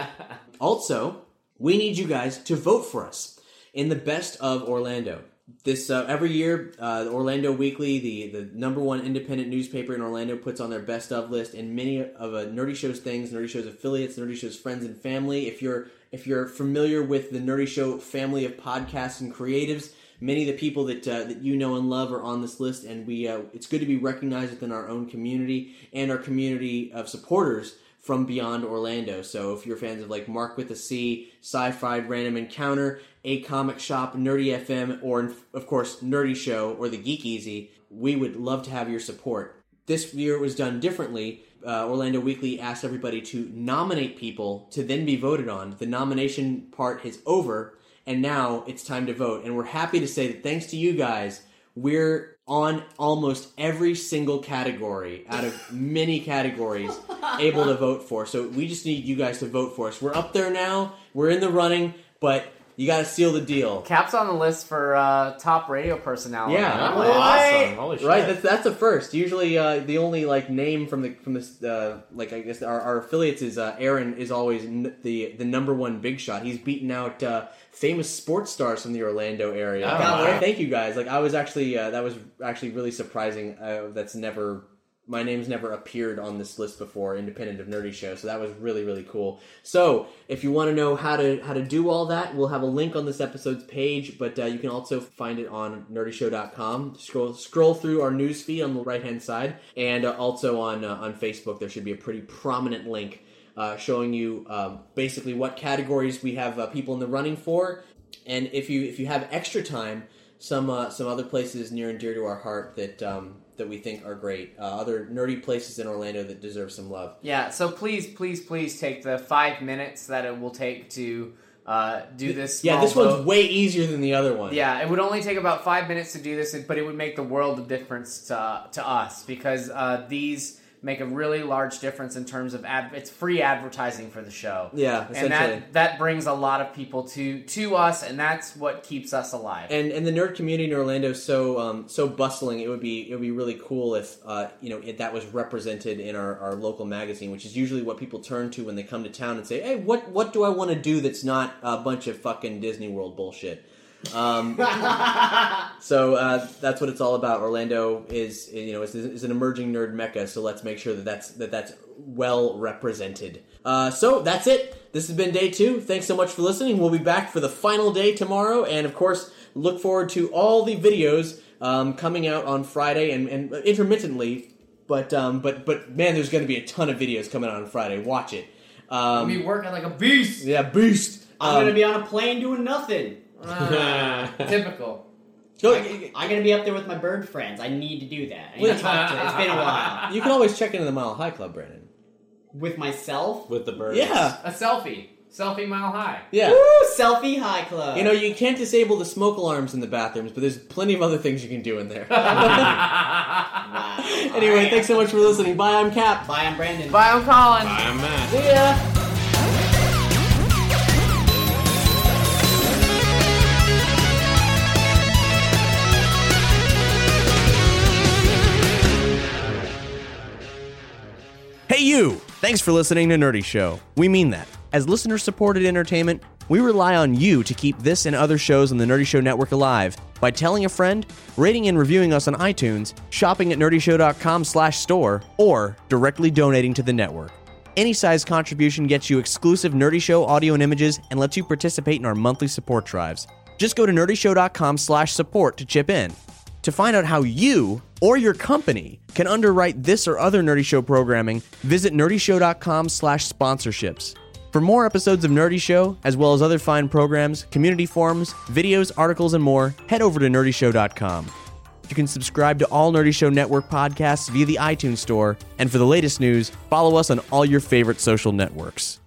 Also, we need you guys to vote for us in the Best of Orlando. This uh, every year, uh, the Orlando Weekly, the, the number one independent newspaper in Orlando, puts on their Best of list, and many of uh, Nerdy Show's things, Nerdy Show's affiliates, Nerdy Show's friends and family. If you're if you're familiar with the Nerdy Show family of podcasts and creatives, many of the people that uh, that you know and love are on this list, and we uh, it's good to be recognized within our own community and our community of supporters from beyond Orlando. So if you're fans of like Mark with a C, Sci-Fi, Random Encounter, A Comic Shop, Nerdy F M, or of course Nerdy Show or the Geek Easy, we would love to have your support. This year it was done differently. Uh, Orlando Weekly asked everybody to nominate people to then be voted on. The nomination part is over, and now it's time to vote. And we're happy to say that thanks to you guys, we're on almost every single category out of many categories able to vote for. So we just need you guys to vote for us. We're up there now. We're in the running, but you got to seal the deal. Cap's on the list for uh, top radio personality. Yeah. Oh, What? awesome! Holy shit! Right, that's that's a first. Usually, uh, the only like name from the from this uh, like I guess our, our affiliates is uh, Aaron is always n- the the number one big shot. He's beaten out uh, famous sports stars from the Orlando area. Oh, God, wow. thank you guys. Like I was actually uh, that was actually really surprising. Uh, that's never my name's never appeared on this list before, independent of Nerdy Show. So that was really really cool. So if you want to know how to how to do all that, we'll have a link on this episode's page, but uh, you can also find it on nerdy show dot com. Scroll scroll through our news feed on the right hand side, and uh, also on uh, on Facebook there should be a pretty prominent link uh, showing you um, basically what categories we have uh, people in the running for, and if you if you have extra time, some uh, some other places near and dear to our heart that um, that we think are great, uh, other nerdy places in Orlando that deserve some love. Yeah, so please, please, please take the five minutes that it will take to uh, do this. Yeah, small this vote. one's way easier than the other one. Yeah, it would only take about five minutes to do this, but it would make the world of difference to to us because uh, these make a really large difference in terms of ad- it's free advertising for the show. Yeah, and essentially. that that brings a lot of people to to us, and that's what keeps us alive. And and the nerd community in Orlando is so um, so bustling. It would be it would be really cool if uh, you know it, that was represented in our, our local magazine, which is usually what people turn to when they come to town and say, "Hey, what what do I want to do that's not a bunch of fucking Disney World bullshit?" Um, so uh, that's what it's all about. Orlando is you know is, is an emerging nerd mecca. So let's make sure that that's that that's well represented. Uh, so that's it. This has been day two. Thanks so much for listening. We'll be back for the final day tomorrow, and of course, look forward to all the videos um, coming out on Friday and, and intermittently. But um, but but man, there's going to be a ton of videos coming out on Friday. Watch it. Um, Be working like a beast. yeah, beast. I'm Um, gonna be on a plane doing nothing. Ah, typical. go- I'm gonna be up there with my bird friends. I need to do that. I need to talk to. It's been a while. you can always check into the Mile High Club, Brandon. With myself. With the birds. Yeah, A selfie. Selfie mile high. yeah. Woo! Selfie high club. You know, you can't disable the smoke alarms in the bathrooms, but there's plenty of other things you can do in there. Wow. Anyway, Alright. thanks so much for listening. Bye, I'm Cap. Bye, I'm Brandon. Bye, I'm Colin. I'm Matt. See ya. Hey, you! Thanks for listening to Nerdy Show. We mean that. As listener-supported entertainment, we rely on you to keep this and other shows on the Nerdy Show Network alive by telling a friend, rating and reviewing us on iTunes, shopping at nerdyshow.com slash store, or directly donating to the network. Any size contribution gets you exclusive Nerdy Show audio and images and lets you participate in our monthly support drives. Just go to nerdyshow.com slash support to chip in. To find out how you or your company can underwrite this or other Nerdy Show programming, visit nerdyshow.com slash sponsorships. For more episodes of Nerdy Show, as well as other fine programs, community forums, videos, articles, and more, head over to nerdy show dot com. You can subscribe to all Nerdy Show Network podcasts via the iTunes Store, and for the latest news, follow us on all your favorite social networks.